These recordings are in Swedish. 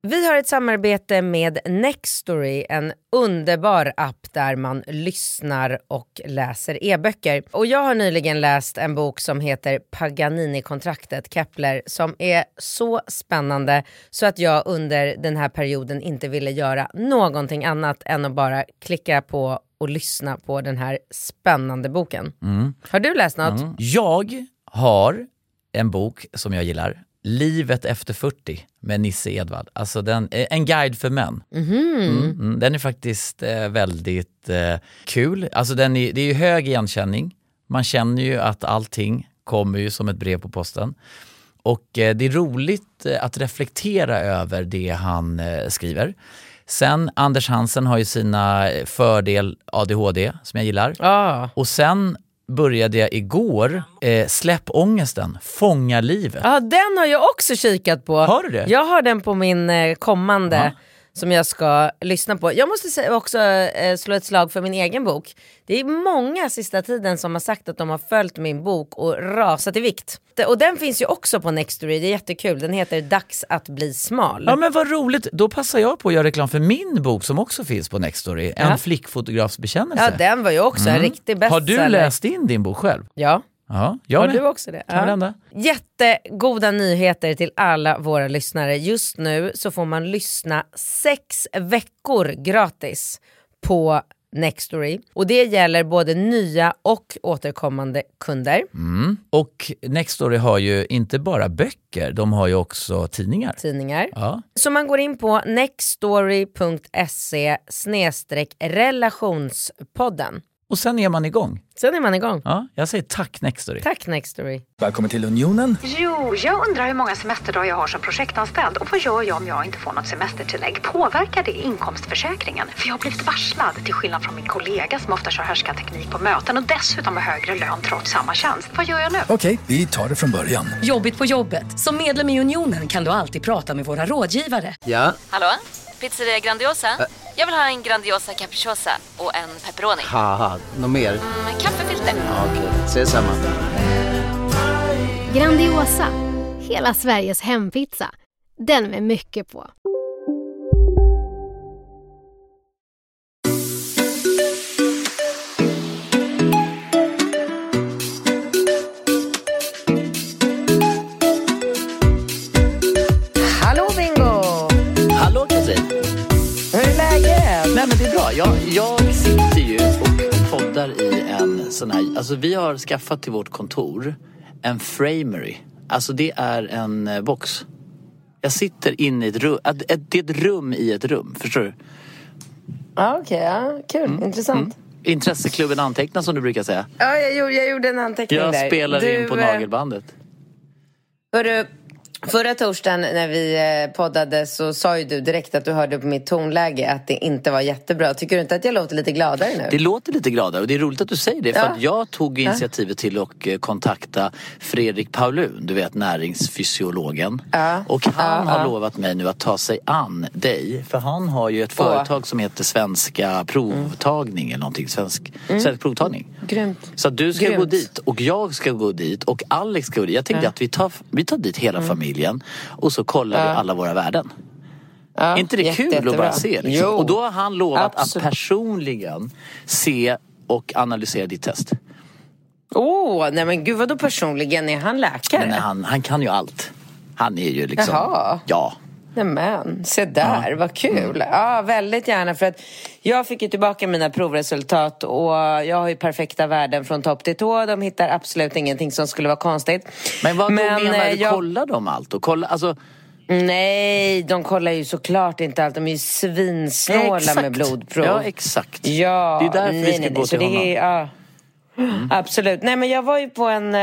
Vi har ett samarbete med Nextory, en underbar app där man lyssnar och läser e-böcker. Och jag har nyligen läst en bok som heter Paganini-kontraktet, Kepler, som är så spännande så att jag under den här perioden inte ville göra någonting annat än att bara klicka på och lyssna på den här spännande boken. Har du läst något? Jag har en bok som jag gillar. Livet efter 40 med Nisse Edvard. Alltså en guide för män. Den är faktiskt väldigt kul. Alltså det är ju hög igenkänning. Man känner ju att allting kommer ju som ett brev på posten. Och det är roligt att reflektera över det han skriver. Sen Anders Hansen har ju sina fördel ADHD som jag gillar. Och sen började jag igår Släpp ångesten, fånga livet. Ja, den har jag också kikat på. Har du det? Jag har den på min kommande som jag ska lyssna på. Jag måste också slå ett slag för min egen bok. Det är många sista tiden som har sagt att de har följt min bok och rasat i vikt. Och den finns ju också på Nextory, det är jättekul. Den heter Dags att bli smal. Ja, men vad roligt. Då passar jag på att göra reklam för min bok som också finns på Nextory. En flickfotografs bekännelse. Ja, den var ju också en riktig bestseller. Har du läst in din bok själv? Ja. Ja, jag har med. du också det? Ja. Jättegoda nyheter till alla våra lyssnare. Just nu så får man lyssna 6 veckor gratis på Nextory. Och det gäller både nya och återkommande kunder. Och Nextory har ju inte bara böcker, de har ju också tidningar. Ja. Så man går in på nextory.se/relationspodden. Och sen är man igång. Ja, jag säger tack Nextory. Tack Nextory. Välkommen till Unionen. Jo, jag undrar hur många semesterdagar jag har som projektanställd. Och vad gör jag om jag inte får något semestertillägg? Påverkar det inkomstförsäkringen? För jag har blivit varslad, till skillnad från min kollega som ofta kör härskarteknik på möten och dessutom har högre lön trots samma tjänst. Vad gör jag nu? Okej, vi tar det från början. Jobbigt på jobbet. Som medlem i Unionen kan du alltid prata med våra rådgivare. Ja. Hallå? Pizzeria Grandiosa? Jag vill ha en Grandiosa capriciosa och en pepperoni. Haha, något mer? Kaffefilter. Ja, okej, ses samma. Grandiosa, hela Sveriges hempizza. Den med mycket på. Hallå Bingo! Hallå Katrin. Hur är läget? Nej men det är bra, jag sitter ju och poddar i en sån här, alltså vi har skaffat till vårt kontor en framery. Alltså det är en box. Jag sitter inne i ett rum, det är ett rum i ett rum, förstår du? Ja, okej, kul, intressant. Intresseklubben antecknar som du brukar säga. Ja, jag gjorde en anteckning där. Jag spelar in på nagelbandet. Hörru, förra torsdagen när vi poddade så sa ju du direkt att du hörde på mitt tonläge att det inte var jättebra. Tycker du inte att jag låter lite gladare nu? Det låter lite gladare och det är roligt att du säger det. För att jag tog initiativet till att kontakta Fredrik Paulun, du vet näringsfysiologen. Och han har lovat mig nu att ta sig an dig. För han har ju ett företag som heter Svenska Provtagning eller någonting. Svensk Provtagning. Grymt. Så att du ska gå dit och jag ska gå dit och Alex ska gå dit. Jag tänkte att vi tar dit hela familjen. Och så kollar vi alla våra värden. Är inte det kul att bara se? Liksom? Och då har han lovat att personligen se och analysera ditt test. Nej men gud, vadå personligen? Är han läkare? Nej, han kan ju allt. Han är ju liksom... Jaha. Ja. Nej men, se där, vad kul. Ja, väldigt gärna, för att jag fick ju tillbaka mina provresultat och jag har ju perfekta värden från topp till tå. De hittar absolut ingenting som skulle vara konstigt. Men vad menar du? Kollar de allt? Och kolla, alltså... Nej, de kollar ju såklart inte allt. De är ju svinsnåla med blodprov. Ja, exakt. Ja, det är därför vi ska gå till honom. Absolut. Nej, men jag var ju på en...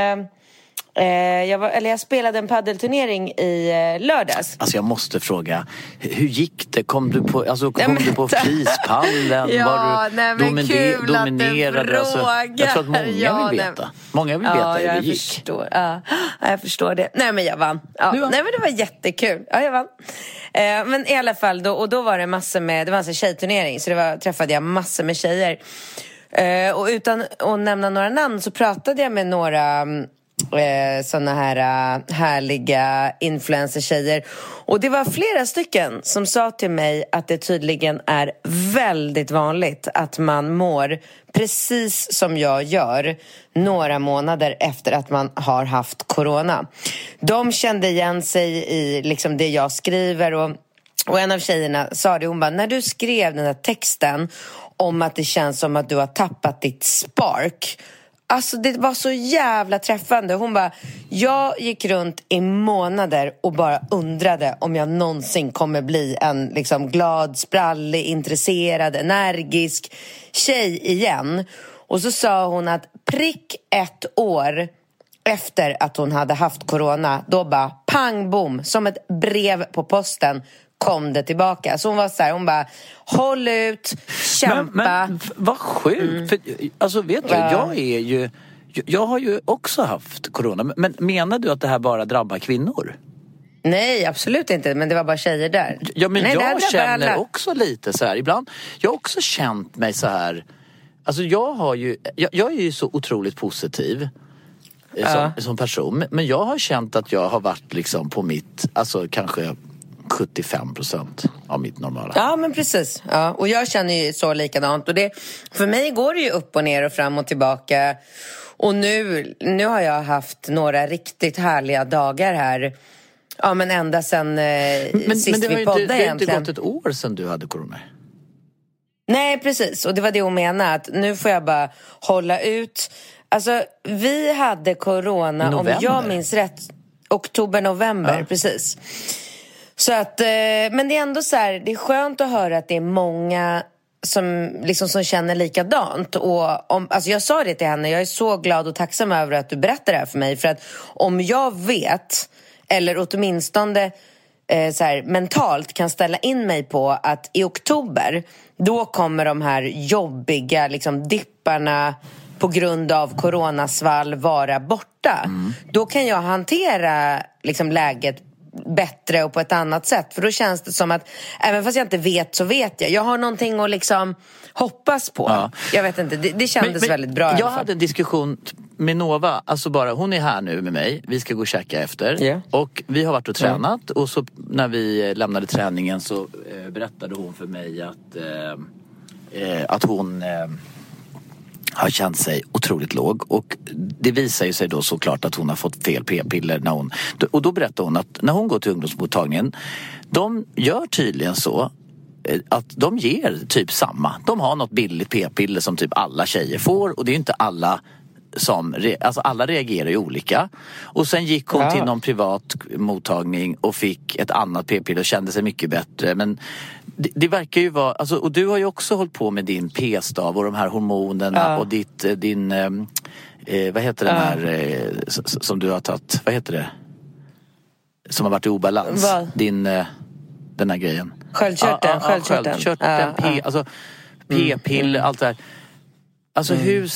jag spelade en paddelturnering i lördags. Alltså jag måste fråga, hur gick det? Kom du på prispallen? Ja, var du kul dominerade? Alltså, jag tror att många vill veta. Många vill veta hur det gick. Jag förstår det. Nej men jag vann. Nej men det var jättekul. Ja, jag vann. Men i alla fall då var det massor med, det var en tjejturnering, så träffade jag massor med tjejer. Och utan att nämna några namn så pratade jag med några såna här härliga influencer-tjejer. Och det var flera stycken som sa till mig att det tydligen är väldigt vanligt att man mår precis som jag gör några månader efter att man har haft corona. De kände igen sig i liksom det jag skriver, och en av tjejerna sa det, hon bara, när du skrev den här texten om att det känns som att du har tappat ditt spark. Alltså det var så jävla träffande. Hon bara, jag gick runt i månader och bara undrade om jag någonsin kommer bli en liksom glad, sprallig, intresserad, energisk tjej igen. Och så sa hon att prick 1 år efter att hon hade haft corona, då bara pang bom, som ett brev på posten kom det tillbaka. Så hon var så här, hon bara, håll ut, kämpa. Men vad sjukt. För, alltså vet du, jag har ju också haft corona. Men menar du att det här bara drabbar kvinnor? Nej, absolut inte. Men det var bara tjejer där. Ja, men nej, jag känner också lite så här ibland. Jag har också känt mig så här. Alltså jag är ju så otroligt positiv som person. Men jag har känt att jag har varit liksom på mitt, alltså kanske 75% av mitt normala. Ja, men precis. Ja, och jag känner ju så likadant. Och det, för mig går det ju upp och ner och fram och tillbaka. Och nu har jag haft några riktigt härliga dagar här. Ja, men ända sedan sist vi poddade egentligen. Det har inte gått ett år sedan du hade corona. Nej, precis. Och det var det hon menade. Att nu får jag bara hålla ut. Alltså, vi hade corona, november. Om jag minns rätt, oktober-november, precis. Så att, men det är ändå så här, det är skönt att höra att det är många som känner likadant. Och alltså jag sa det till henne, jag är så glad och tacksam över att du berättar det här för mig. För att om jag vet, eller åtminstone så här, mentalt kan ställa in mig på att i oktober, då kommer de här jobbiga liksom, dipparna på grund av coronasvall vara borta. Då kan jag hantera liksom, läget bättre och på ett annat sätt. För då känns det som att även fast jag inte vet så vet jag. Jag har någonting att liksom hoppas på. Ja. Jag vet inte, det kändes väldigt bra. Jag hade en diskussion med Nova, alltså bara, hon är här nu med mig. Vi ska gå och käka efter. Yeah. Och vi har varit och tränat. Och så när vi lämnade träningen så berättade hon för mig att hon har känt sig otroligt låg. Och det visar ju sig då såklart att hon har fått fel p-piller när hon... Och då berättar hon att när hon går till ungdomsmottagningen, de gör tydligen så att de ger typ samma. De har något billigt p-piller som typ alla tjejer får. Och det är ju inte alla som... Alltså alla reagerar ju olika. Och sen gick hon till någon privat mottagning och fick ett annat p-piller och kände sig mycket bättre. Men det verkar ju vara... Alltså, och du har ju också hållit på med din p-stav och de här hormonerna och din... vad heter den här som du har tagit? Vad heter det? Som har varit i obalans. Den här grejen. Sköldkörteln. Sköldkörteln. Alltså p-piller, allt det här. Alltså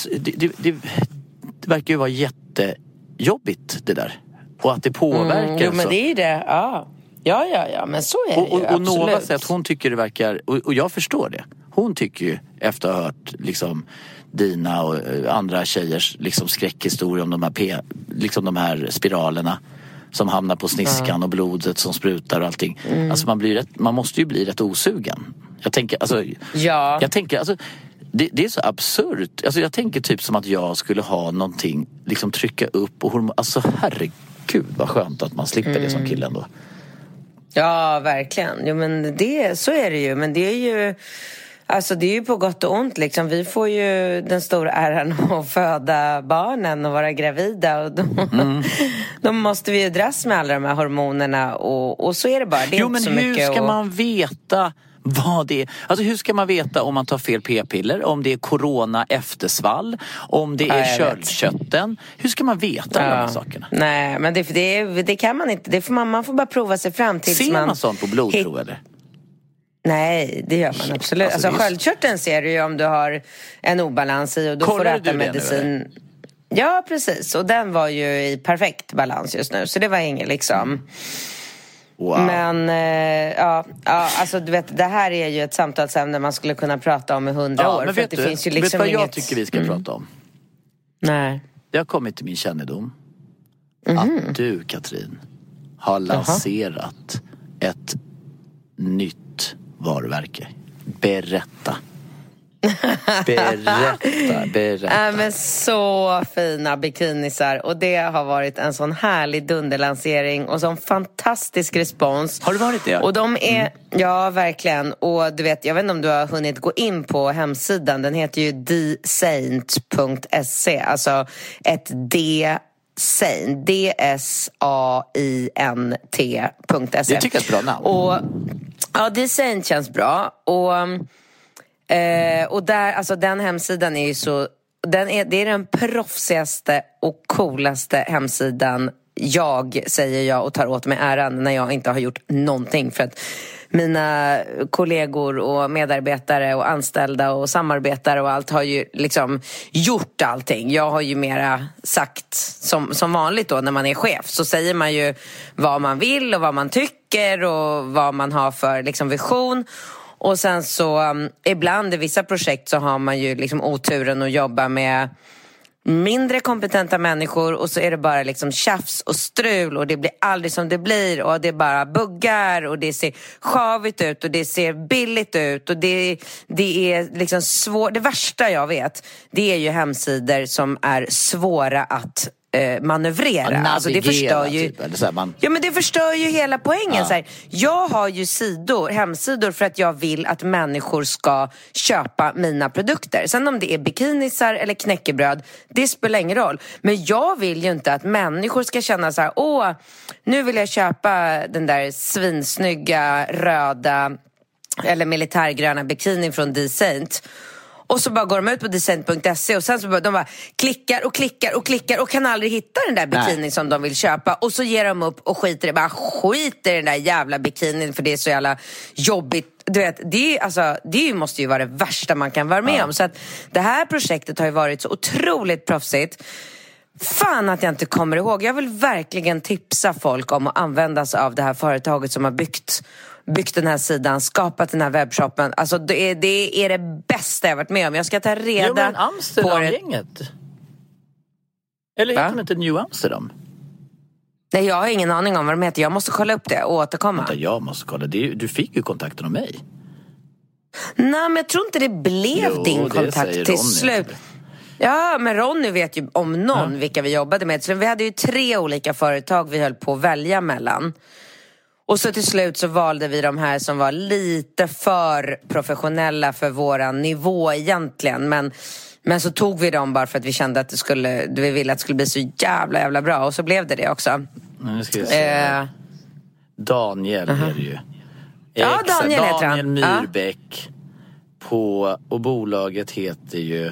det verkar ju vara jättejobbigt det där. Och att det påverkar. Jo, men det är det. Ja, men så är det ju, och Nova säger att hon tycker det verkar, och jag förstår det. Hon tycker ju, efter att ha hört liksom dina och andra tjejers liksom skräckhistoria om de här spiralerna som hamnar på sniskan och blodet som sprutar och allting. Alltså man måste ju bli rätt osugen. Jag tänker alltså det är så absurt. Alltså jag tänker typ som att jag skulle ha någonting, liksom trycka upp och alltså herregud vad skönt att man slipper det som killen då. Ja, verkligen. Jo, men så är det ju. Men det är ju... Alltså det är ju på gott och ont liksom. Vi får ju den stora äran att föda barnen och vara gravida. Och då måste vi ju dras med alla de här hormonerna. Och så är det bara. Det är inte så mycket. Hur ska man veta vad det är? Alltså hur ska man veta om man tar fel p-piller? Om det är corona eftersvall? Om det är köldkötten? Hur ska man veta de här sakerna? Nej, men det kan man inte. Man får bara prova sig fram tills ser man sånt på blodprov eller? Nej, det gör man absolut. Alltså sköldkörteln ser du ju om du har en obalans i och då får du äta medicin. Ja, precis. Och den var ju i perfekt balans just nu. Så det var inget liksom... Wow. Men alltså du vet, det här är ju ett samtalsämne man skulle kunna prata om i 100 år. Men för vet vad jag tycker vi ska prata om? Nej. Det har kommit till min kännedom att du, Katrin, har lanserat ett nytt varumärke. Berätta. Men så fina bikinisar. Och det har varit en sån härlig dunderlansering och sån fantastisk respons. Har det varit det? Och de är, ja verkligen. Och du vet, jag vet inte om du har hunnit gå in på hemsidan. Den heter ju dsaint.se. Alltså ett Saint, DSAINT.se. Det tycker jag är ett bra namn. Och ja, Dsaint känns bra. Och där, alltså den hemsidan är ju så, det är den proffsigaste och coolaste hemsidan, säger jag och tar åt mig äran när jag inte har gjort någonting, för att mina kollegor och medarbetare och anställda och samarbetare och allt har ju liksom gjort allting. Jag har ju mera sagt som vanligt då när man är chef, så säger man ju vad man vill och vad man tycker och vad man har för liksom vision. Och sen så ibland i vissa projekt så har man ju liksom oturen att jobba med mindre kompetenta människor, och så är det bara liksom tjafs och strul och det blir aldrig som det blir, och det bara buggar och det ser skavigt ut och det ser billigt ut och det är liksom svårt. Det värsta jag vet, det är ju hemsidor som är svåra att manövrera. Alltså det förstör ju typ, eller så här, ja, men det förstör ju hela poängen. Ja. Så här, jag har ju hemsidor för att jag vill att människor ska köpa mina produkter. Sen om det är bikinisar eller knäckebröd, det spelar ingen roll. Men jag vill ju inte att människor ska känna så här: nu vill jag köpa den där svinsnygga röda eller militärgröna bikinin från Dsaint. Och så bara går de ut på dsaint.se och sen så de bara klickar och kan aldrig hitta den där bikinin som de vill köpa. Och så ger de upp och skiter i den där jävla bikinin för det är så jävla jobbigt. Du vet, det måste ju vara det värsta man kan vara med om. Så att det här projektet har ju varit så otroligt proffsigt. Fan att jag inte kommer ihåg. Jag vill verkligen tipsa folk om att använda sig av det här företaget som har byggt den här sidan, skapat den här webbshoppen. Alltså det är det bästa jag varit med om. Jag ska ta reda på Amsterdam-gänget. Eller heter de inte New Amsterdam? Nej, jag har ingen aning om vad de heter. Jag måste kolla upp det och återkomma. Vänta, jag måste kolla. Du fick ju kontakten av mig. Nej, men jag tror inte det blev din kontakt till slut. Ja, men Ronny vet ju om någon vilka vi jobbade med. Så vi hade ju 3 olika företag vi höll på att välja mellan. Och så till slut så valde vi de här som var lite för professionella för våran nivå egentligen. Men så tog vi dem bara för att vi kände att vi ville att det skulle bli så jävla bra. Och så blev det också. Nu ska vi se. Daniel är det ju. Ja, Daniel heter han. Daniel Myrbäck. Och bolaget heter ju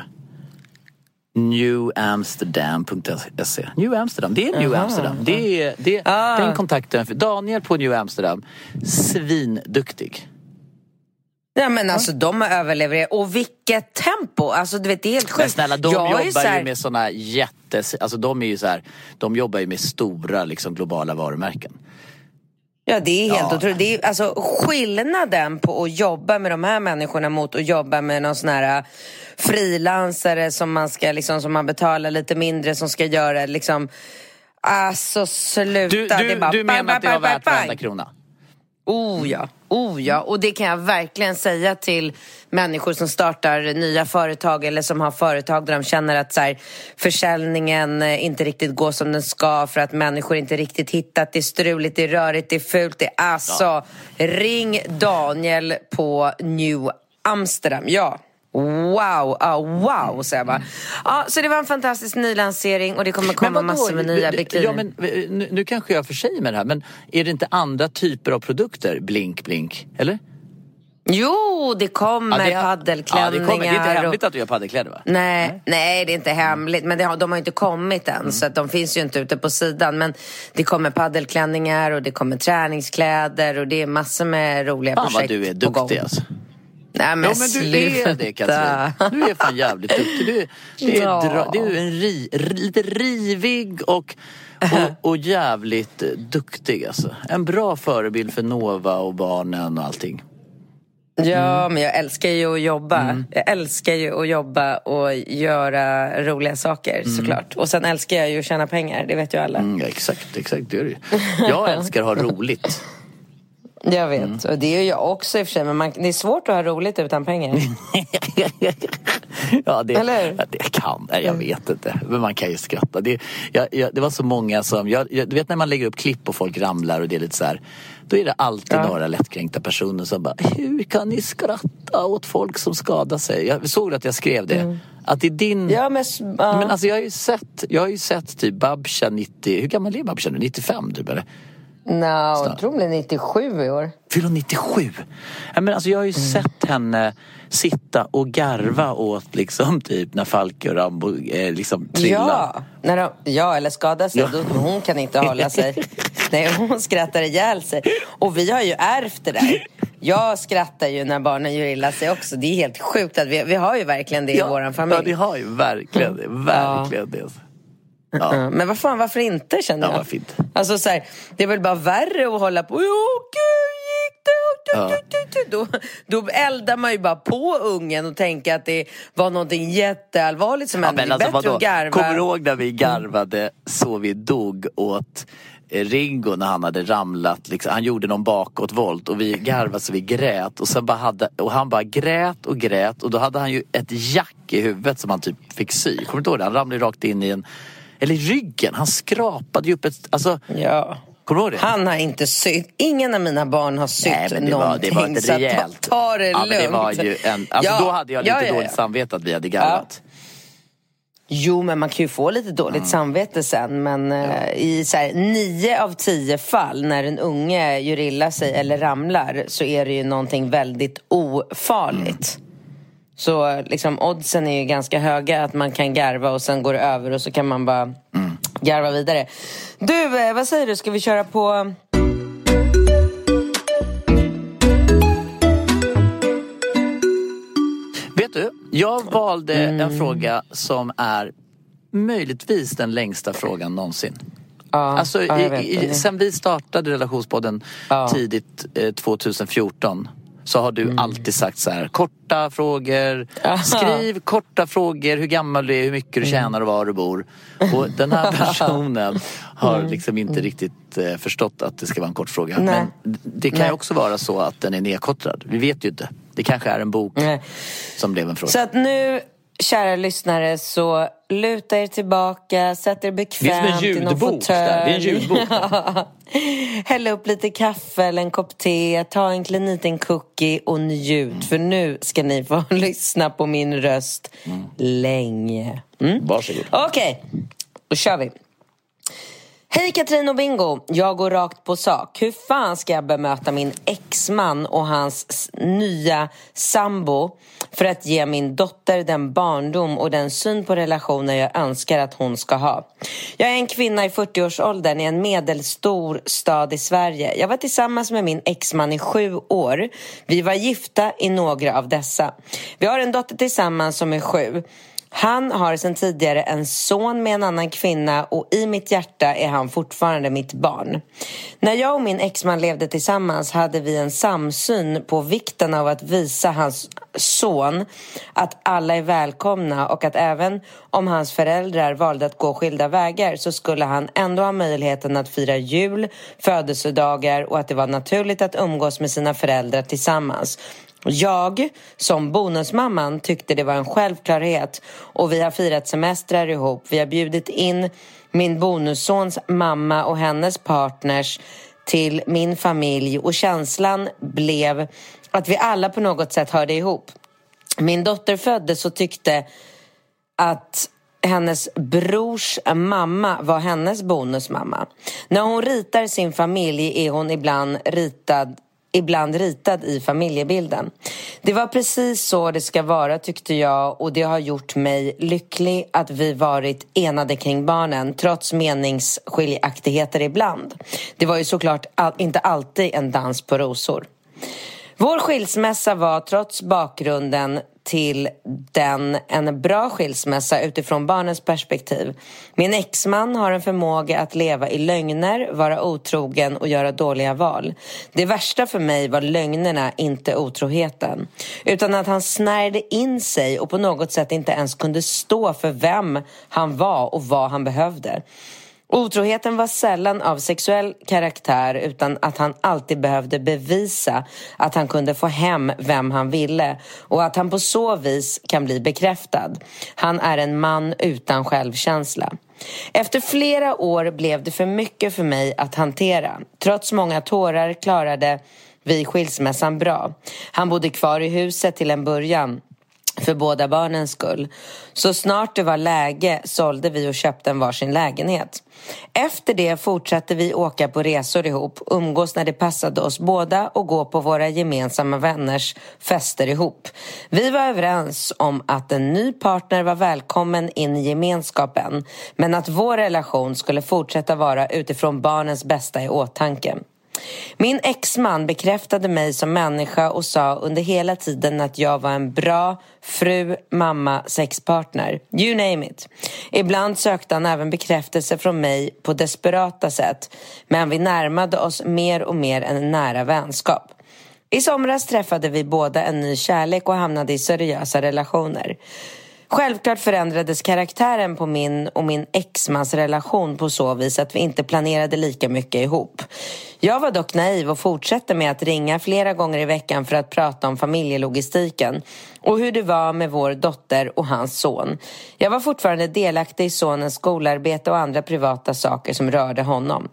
newamsterdam.se. New Amsterdam, det är New Amsterdam. Den kontakten för Daniel på New Amsterdam. Svinduktig. Ja, men alltså de har överlevererat. Och vilket tempo. Alltså du vet, det är helt sjukt. Men snälla, de jobbar ju med såna alltså de är ju så här, de jobbar ju med stora liksom globala varumärken. Ja, det är helt otroligt. Det är, alltså, skillnaden på att jobba med de här människorna mot att jobba med någon sån här frilansare som man ska liksom, som man betalar lite mindre, som ska göra liksom, alltså sluta. Du menar att det var värt varenda krona? Oh ja, och det kan jag verkligen säga till människor som startar nya företag eller som har företag där de känner att så här, försäljningen inte riktigt går som den ska för att människor inte riktigt hittat, det är struligt, det är rörigt, det är fult, det är ring Daniel på New Amsterdam, Wow, så jag bara. Ja, så det var en fantastisk nylansering och det kommer komma massor med nya bikini. Ja, men nu kanske jag försäger med det här, men är det inte andra typer av produkter? Blink, eller? Jo, det kommer paddelklänningar. Det är inte hemligt att du gör paddelkläder, va? Nej, det är inte hemligt. Men de har inte kommit än, så att de finns ju inte ute på sidan. Men det kommer paddelklänningar och det kommer träningskläder och det är massor med roliga projekt. Fan vad du är duktig alltså. Nej, men du är det, Katrin. Du är fan jävligt duktig. Du är en lite rivig och jävligt duktig alltså. En bra förebild för Nova och barnen och allting. Ja, men jag älskar ju att jobba. Jag älskar ju att jobba och göra roliga saker, såklart. Och sen älskar jag ju att tjäna pengar, det vet ju alla. Ja, exakt, det är det ju. Jag älskar att ha roligt. Jag vet, och det är ju jag också i och för sig. Men det är svårt att ha roligt utan pengar. Ja, Eller? Det kan, jag vet inte. Men man kan ju skratta. Det var så många som, du vet när man lägger upp klipp och folk ramlar och det är lite så här. Då är det alltid några lättkränkta personer som bara, hur kan ni skratta åt folk som skadar sig? Jag såg att jag skrev det. Att det är din... Ja, men alltså jag har ju sett typ Babsha 90, hur gammal är Babsha nu? 95 typ eller? Jag tror hon blir 97 i år. Fyller 97? Men alltså jag har ju sett henne sitta och garva åt liksom typ när Falke och Rambo liksom trillar. Ja, eller skadar sig. Hon kan inte hålla sig. Nej, hon skrattar ihjäl sig. Och vi har ju ärvt det där. Jag skrattar ju när barnen gör illa sig också. Det är helt sjukt att vi har ju verkligen det i våran familj. Ja, det har ju verkligen det. Ja. Men vad fan, varför inte, känner jag? Ja, fint. Alltså så här, det är väl bara värre att hålla på. Då eldar man ju bara på ungen och tänker att det var någonting jätteallvarligt som hände. Men alltså, bättre att garva. Kommer du ihåg när vi garvade så vi dog åt Ringo när han hade ramlat liksom, han gjorde någon bakåtvolt och vi garvade så vi grät och sen han bara grät och då hade han ju ett jack i huvudet som han typ fick sy. Kommer du ihåg det? Han ramlade rakt in i eller i ryggen. Han skrapade ju upp ett, alltså. Ja. Kommer du ihåg det? Han har inte sytt. Ingen av mina barn har sytt. Nej, men någonting. Det var ett rejält. Så ta det lugnt. Men det var ju då hade jag lite dåligt samvete att vi hade garvat. Jo, men man kan ju få lite dåligt samvete sen. Men i så här, 9 av 10 fall när en unge gör illa sig eller ramlar så är det ju någonting väldigt ofarligt. Så liksom oddsen är ju ganska höga att man kan garva och sen går det över och så kan man bara garva vidare. Du, vad säger du? Ska vi köra på... Vet du, jag valde en fråga som är möjligtvis den längsta frågan någonsin. Alltså, sen vi startade Relationspodden tidigt 2014 så har du alltid sagt så här: korta frågor, skriv korta frågor, hur gammal du är, hur mycket du tjänar och var du bor. Och den här personen har liksom inte riktigt förstått att det ska vara en kort fråga. Men det kan ju också vara så att den är nedkortad. Vi vet ju inte. Det kanske är en bok som blev en fråga. Så att nu, kära lyssnare, så luta er tillbaka, sätt er bekvämt i någon fåtölj. Det är en ljudbok. Häll upp lite kaffe eller en kopp te, ta en liten cookie och njut. För nu ska ni få lyssna på min röst länge. Varsågod. Okej, då kör vi. Hej Katrin och Bingo, jag går rakt på sak. Hur fan ska jag bemöta min exman och hans nya sambo för att ge min dotter den barndom och den syn på relationer jag önskar att hon ska ha? Jag är en kvinna i 40-årsåldern i en medelstor stad i Sverige. Jag var tillsammans med min exman i 7 år. Vi var gifta i några av dessa. Vi har en dotter tillsammans som är 7. Han har sedan tidigare en son med en annan kvinna och i mitt hjärta är han fortfarande mitt barn. När jag och min exman levde tillsammans hade vi en samsyn på vikten av att visa hans son att alla är välkomna och att även om hans föräldrar valde att gå skilda vägar så skulle han ändå ha möjligheten att fira jul, födelsedagar och att det var naturligt att umgås med sina föräldrar tillsammans. Jag, som bonusmamman, tyckte det var en självklarhet och vi har firat semestrar ihop. Vi har bjudit in min bonussons mamma och hennes partners till min familj och känslan blev att vi alla på något sätt hörde ihop. Min dotter föddes och tyckte att hennes brors mamma var hennes bonusmamma. När hon ritar sin familj är hon ibland ritad i familjebilden. Det var precis så det ska vara, tyckte jag, och det har gjort mig lycklig att vi varit enade kring barnen trots meningsskiljaktigheter ibland. Det var ju såklart inte alltid en dans på rosor. Vår skilsmässa var trots bakgrunden till den en bra skilsmässa utifrån barnens perspektiv. Min exman har en förmåga att leva i lögner, vara otrogen och göra dåliga val. Det värsta för mig var lögnerna, inte otroheten. Utan att han snärde in sig och på något sätt inte ens kunde stå för vem han var och vad han behövde. Otroheten var sällan av sexuell karaktär utan att han alltid behövde bevisa att han kunde få hem vem han ville och att han på så vis kan bli bekräftad. Han är en man utan självkänsla. Efter flera år blev det för mycket för mig att hantera. Trots många tårar klarade vi skilsmässan bra. Han bodde kvar i huset till en början. För båda barnens skull. Så snart det var läge sålde vi och köpte en varsin lägenhet. Efter det fortsatte vi åka på resor ihop, umgås när det passade oss båda och gå på våra gemensamma vänners fester ihop. Vi var överens om att en ny partner var välkommen in i gemenskapen, men att vår relation skulle fortsätta vara utifrån barnens bästa i åtanke. Min exman bekräftade mig som människa och sa under hela tiden att jag var en bra fru, mamma, sexpartner. You name it. Ibland sökte han även bekräftelse från mig på desperata sätt, men vi närmade oss mer och mer en nära vänskap. I somras träffade vi båda en ny kärlek och hamnade i seriösa relationer. Självklart förändrades karaktären på min och min exmans relation på så vis att vi inte planerade lika mycket ihop. Jag var dock naiv och fortsatte med att ringa flera gånger i veckan för att prata om familjelogistiken och hur det var med vår dotter och hans son. Jag var fortfarande delaktig i sonens skolarbete och andra privata saker som rörde honom.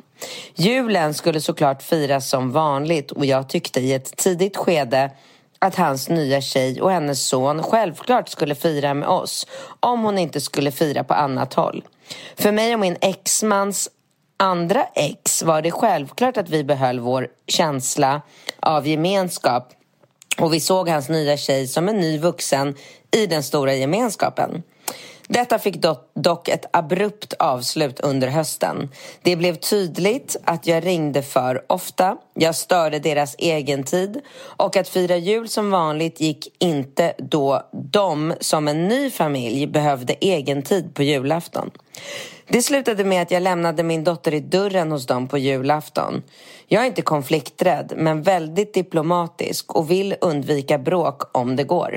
Julen skulle såklart firas som vanligt och jag tyckte i ett tidigt skede att hans nya tjej och hennes son självklart skulle fira med oss om hon inte skulle fira på annat håll. För mig och min exmans andra ex var det självklart att vi behöll vår känsla av gemenskap och vi såg hans nya tjej som en ny vuxen i den stora gemenskapen. Detta fick dock ett abrupt avslut under hösten. Det blev tydligt att jag ringde för ofta, jag störde deras egen tid och att fira jul som vanligt gick inte då de som en ny familj behövde egen tid på julafton. Det slutade med att jag lämnade min dotter i dörren hos dem på julafton. Jag är inte konflikträdd men väldigt diplomatisk och vill undvika bråk om det går.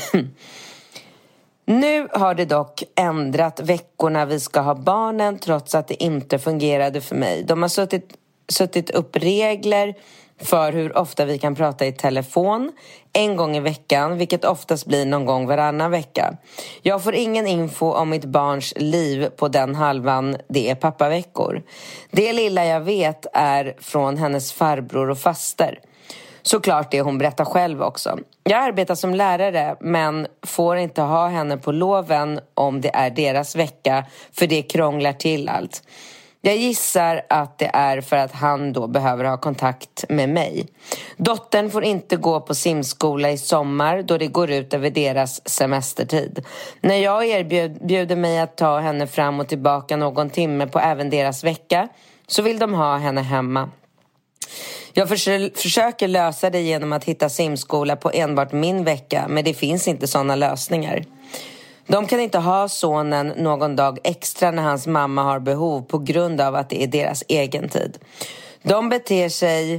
Nu har det dock ändrat veckorna vi ska ha barnen trots att det inte fungerade för mig. De har suttit upp regler för hur ofta vi kan prata i telefon en gång i veckan, vilket oftast blir någon gång varannan vecka. Jag får ingen info om mitt barns liv på den halvan det är pappaveckor. Det lilla jag vet är från hennes farbror och faster. Såklart det hon berättar själv också. Jag arbetar som lärare men får inte ha henne på loven om det är deras vecka för det krånglar till allt. Jag gissar att det är för att han då behöver ha kontakt med mig. Dottern får inte gå på simskola i sommar då det går ut över deras semestertid. När jag erbjuder mig att ta henne fram och tillbaka någon timme på även deras vecka så vill de ha henne hemma. Jag försöker lösa det genom att hitta simskola på enbart min vecka, men det finns inte sådana lösningar. De kan inte ha sonen någon dag extra när hans mamma har behov på grund av att det är deras egen tid. De beter sig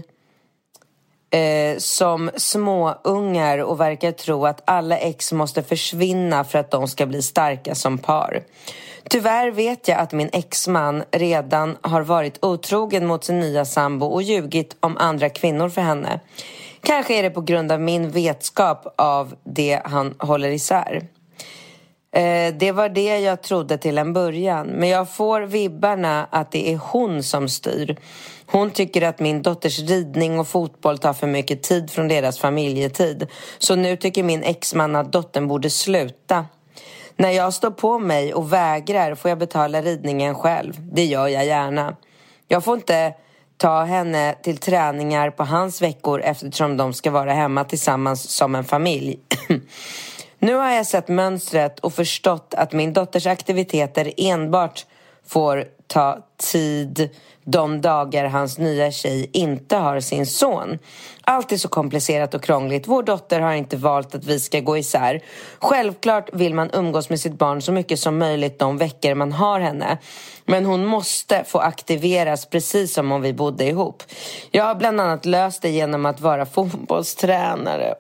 som små ungar och verkar tro att alla ex måste försvinna för att de ska bli starka som par. Tyvärr vet jag att min exman redan har varit otrogen mot sin nya sambo och ljugit om andra kvinnor för henne. Kanske är det på grund av min vetskap av det han håller isär. Det var det jag trodde till en början. Men jag får vibbarna att det är hon som styr. Hon tycker att min dotters ridning och fotboll tar för mycket tid från deras familjetid. Så nu tycker min exman att dottern borde sluta. När jag står på mig och vägrar får jag betala ridningen själv. Det gör jag gärna. Jag får inte ta henne till träningar på hans veckor eftersom de ska vara hemma tillsammans som en familj. Nu har jag sett mönstret och förstått att min dotters aktiviteter enbart får ta tid de dagar hans nya tjej inte har sin son. Allt är så komplicerat och krångligt. Vår dotter har inte valt att vi ska gå isär. Självklart vill man umgås med sitt barn så mycket som möjligt de veckor man har henne. Men hon måste få aktiveras precis som om vi bodde ihop. Jag har bland annat löst det genom att vara fotbollstränare.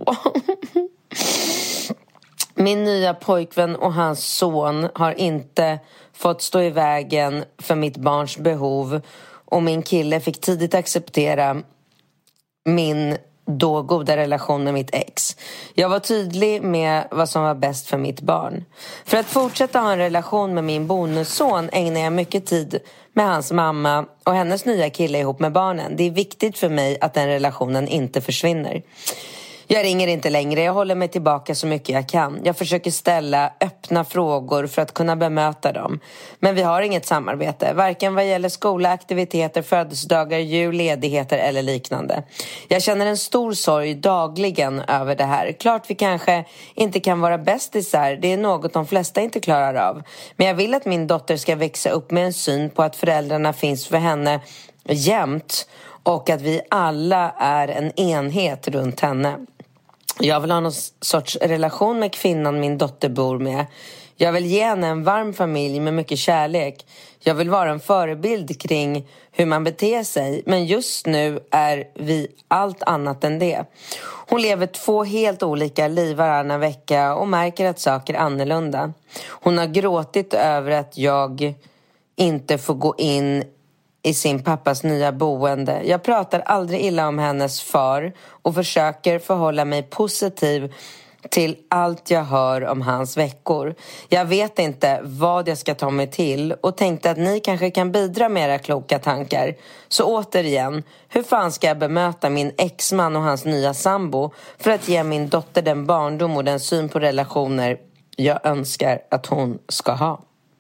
Min nya pojkvän och hans son har inte fått stå i vägen för mitt barns behov. Och min kille fick tidigt acceptera min då goda relation med mitt ex. Jag var tydlig med vad som var bäst för mitt barn. För att fortsätta ha en relation med min bonusson ägnar jag mycket tid med hans mamma och hennes nya kille ihop med barnen. Det är viktigt för mig att den relationen inte försvinner. Jag ringer inte längre, jag håller mig tillbaka så mycket jag kan. Jag försöker ställa öppna frågor för att kunna bemöta dem. Men vi har inget samarbete, varken vad gäller skola, aktiviteter, födelsedagar, jul, ledigheter eller liknande. Jag känner en stor sorg dagligen över det här. Klart vi kanske inte kan vara bästisar, det är något de flesta inte klarar av. Men jag vill att min dotter ska växa upp med en syn på att föräldrarna finns för henne jämt. Och att vi alla är en enhet runt henne. Jag vill ha någon sorts relation med kvinnan min dotter bor med. Jag vill ge henne en varm familj med mycket kärlek. Jag vill vara en förebild kring hur man beter sig. Men just nu är vi allt annat än det. Hon lever 2 helt olika liv varannan vecka och märker att saker är annorlunda. Hon har gråtit över att jag inte får gå in i sin pappas nya boende. Jag pratar aldrig illa om hennes far och försöker förhålla mig positiv till allt jag hör om hans veckor. Jag vet inte vad jag ska ta mig till och tänkte att ni kanske kan bidra med era kloka tankar. Så återigen, hur fan ska jag bemöta min exman och hans nya sambo för att ge min dotter den barndom och den syn på relationer jag önskar att hon ska ha?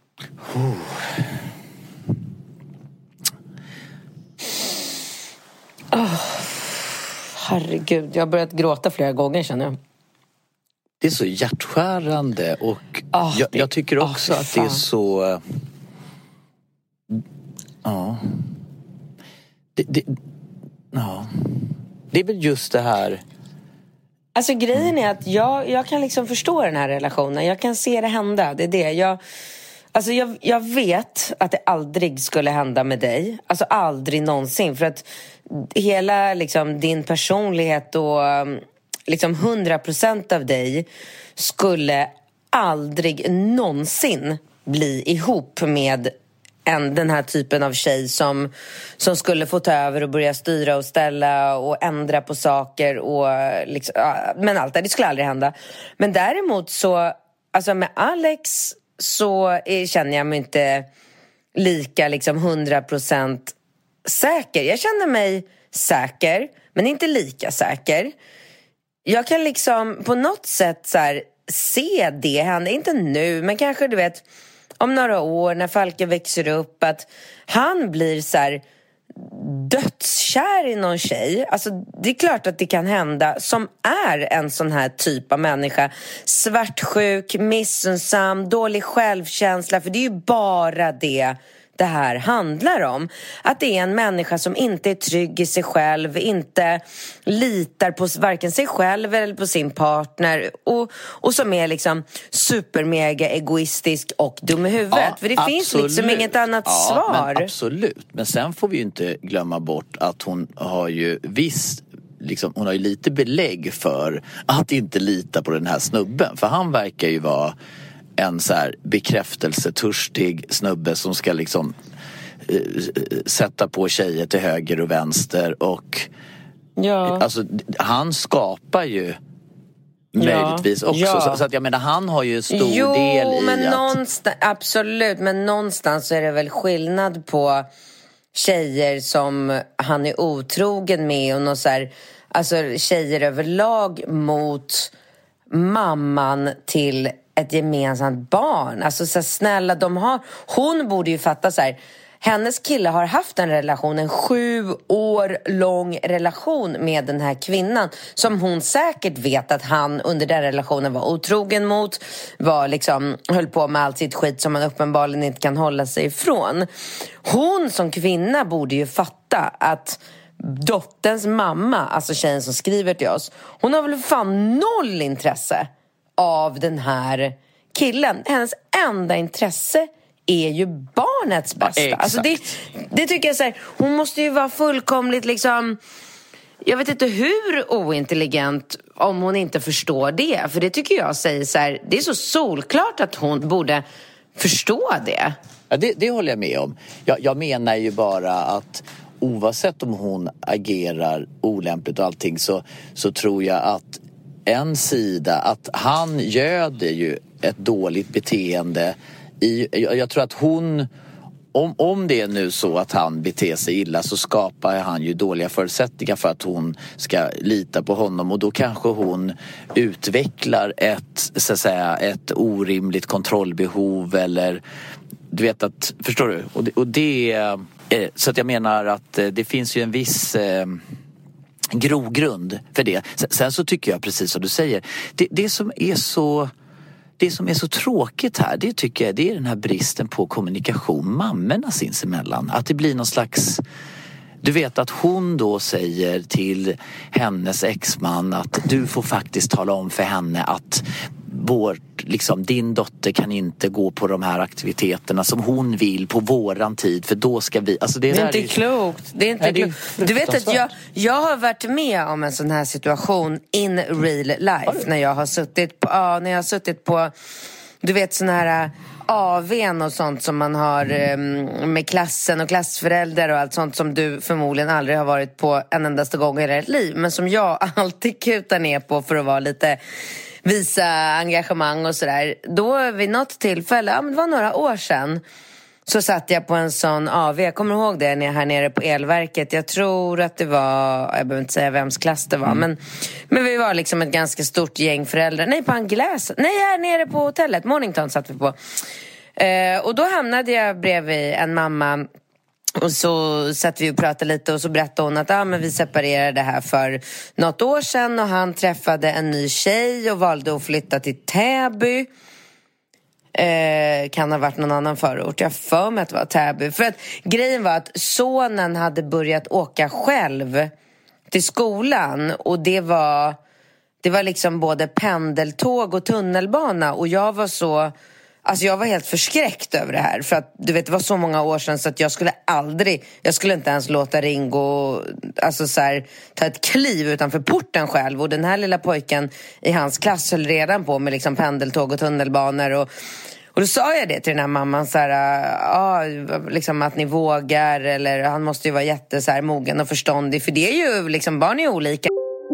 Herregud, jag har börjat gråta flera gånger känner jag. Det är så hjärtskärande och jag tycker också att det är så... Det är väl just det här... Alltså grejen är att jag kan liksom förstå den här relationen. Jag kan se det hända, det är det. Jag vet att det aldrig skulle hända med dig. Alltså aldrig någonsin. För att hela liksom, din personlighet och liksom 100% av dig skulle aldrig någonsin bli ihop med den här typen av tjej som skulle få ta över och börja styra och ställa och ändra på saker och liksom, men allt det skulle aldrig hända. Men däremot så, alltså med Alex så känner jag mig inte lika liksom 100% säker. Jag känner mig säker, men inte lika säker. Jag kan liksom på något sätt så här, se det hända, inte nu, men kanske du vet om några år när Falke växer upp, att han blir så här dödskär i någon tjej. Alltså det är klart att det kan hända, som är en sån här typ av människa. Svartsjuk, missunnsam, dålig självkänsla. För det är ju bara det här handlar om. Att det är en människa som inte är trygg i sig själv, inte litar på varken sig själv eller på sin partner och som är liksom supermega egoistisk och dum i huvudet. Ja, för det finns liksom inget annat svar. Men absolut. Men sen får vi ju inte glömma bort att hon har ju visst liksom, hon har ju lite belägg för att inte lita på den här snubben. För han verkar ju vara en så här bekräftelsetörstig snubbe som ska liksom sätta på tjejer till höger och vänster och alltså han skapar ju möjligtvis också så att jag menar han har ju en stor del i men att... absolut, men någonstans är det väl skillnad på tjejer som han är otrogen med och någon så här, alltså tjejer överlag mot mamman till ett gemensamt barn. Alltså så snälla, hon borde ju fatta så här, hennes kille har haft en 7 år lång relation med den här kvinnan som hon säkert vet att han under den relationen var otrogen mot, var liksom, höll på med allt sitt skit som man uppenbarligen inte kan hålla sig ifrån. Hon som kvinna borde ju fatta att dotterns mamma, alltså tjejen som skriver till oss, hon har väl fan noll intresse av den här killen. Hennes enda intresse är ju barnets bästa. Ja, alltså det tycker jag så här, hon måste ju vara fullkomligt liksom, jag vet inte hur ointelligent om hon inte förstår det. För det tycker jag säger så här, det är så solklart att hon borde förstå det. Ja, det håller jag med om. Jag menar ju bara att oavsett om hon agerar olämpligt och allting så tror jag att en sida, att han göder ju ett dåligt beteende jag tror att hon, om det är nu så att han beter sig illa, så skapar han ju dåliga förutsättningar för att hon ska lita på honom, och då kanske hon utvecklar ett orimligt kontrollbehov, eller du vet att, förstår du? Och det så att jag menar att det finns ju en viss grogrund för det. Sen så tycker jag precis som du säger, det som är så tråkigt här, det tycker jag, det är den här bristen på kommunikation mammorna sinsemellan. Att det blir någon slags, du vet att hon då säger till hennes exman att du får faktiskt tala om för henne att din dotter kan inte gå på de här aktiviteterna som hon vill på våran tid, för då ska vi, alltså det är inte klokt. Det är inte klokt. Du vet att jag har varit med om en sån här situation in real life när jag har suttit på du vet sån här AV:n och sånt som man har med klassen och klassföräldrar och allt sånt som du förmodligen aldrig har varit på en endaste gång i ditt liv, men som jag alltid kutar ner på för att vara lite, visa engagemang och sådär. Då vid något tillfälle, det var några år sedan, så satt jag på en sån AV. Jag kommer ihåg det när jag här nere på elverket. Jag tror att det var, jag behöver inte säga vems klass det var, men vi var liksom ett ganska stort gäng föräldrar. Nej, på Angläs. Nej, här nere på hotellet Mornington satt vi på. Och då hamnade jag bredvid en mamma. Och så satt vi och pratade lite, och så berättade hon att men vi separerade här för något år sedan, och han träffade en ny tjej och valde att flytta till Täby. Kan ha varit någon annan förort. Jag för mig att det var Täby. För att grejen var att sonen hade börjat åka själv till skolan, och det var liksom både pendeltåg och tunnelbana, och jag var helt förskräckt över det här. För att du vet, det var så många år sedan så att jag skulle inte ens låta Ringo ta ett kliv utanför porten själv. Och den här lilla pojken i hans klass höll redan på med liksom pendeltåg och tunnelbanor. Och då sa jag det till den här mamman liksom att ni vågar, eller han måste ju vara mogen och förståndig. För det är ju liksom, barn är olika.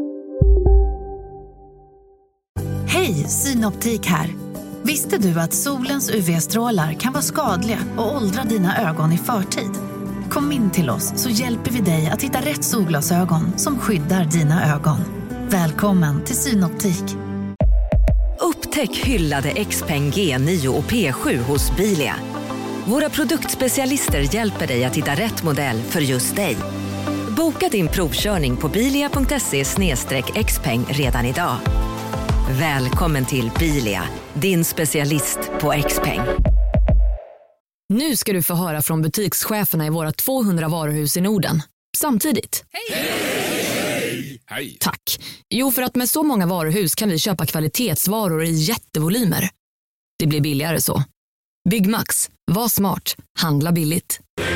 Hej, Synoptik här. Visste du att solens UV-strålar kan vara skadliga och åldra dina ögon i förtid? Kom in till oss så hjälper vi dig att hitta rätt solglasögon som skyddar dina ögon. Välkommen till Synoptik. Upptäck hyllade XPeng G9 och P7 hos Bilia. Våra produktspecialister hjälper dig att hitta rätt modell för just dig. Boka din provkörning på bilia.se/xpeng redan idag. Välkommen till Bilia, din specialist på XPeng. Nu ska du få höra från butikscheferna i våra 200 varuhus i Norden. Samtidigt. Hej! Hej! Tack. Jo, för att med så många varuhus kan vi köpa kvalitetsvaror i jättevolymer. Det blir billigare så. Byggmax. Var smart. Handla billigt.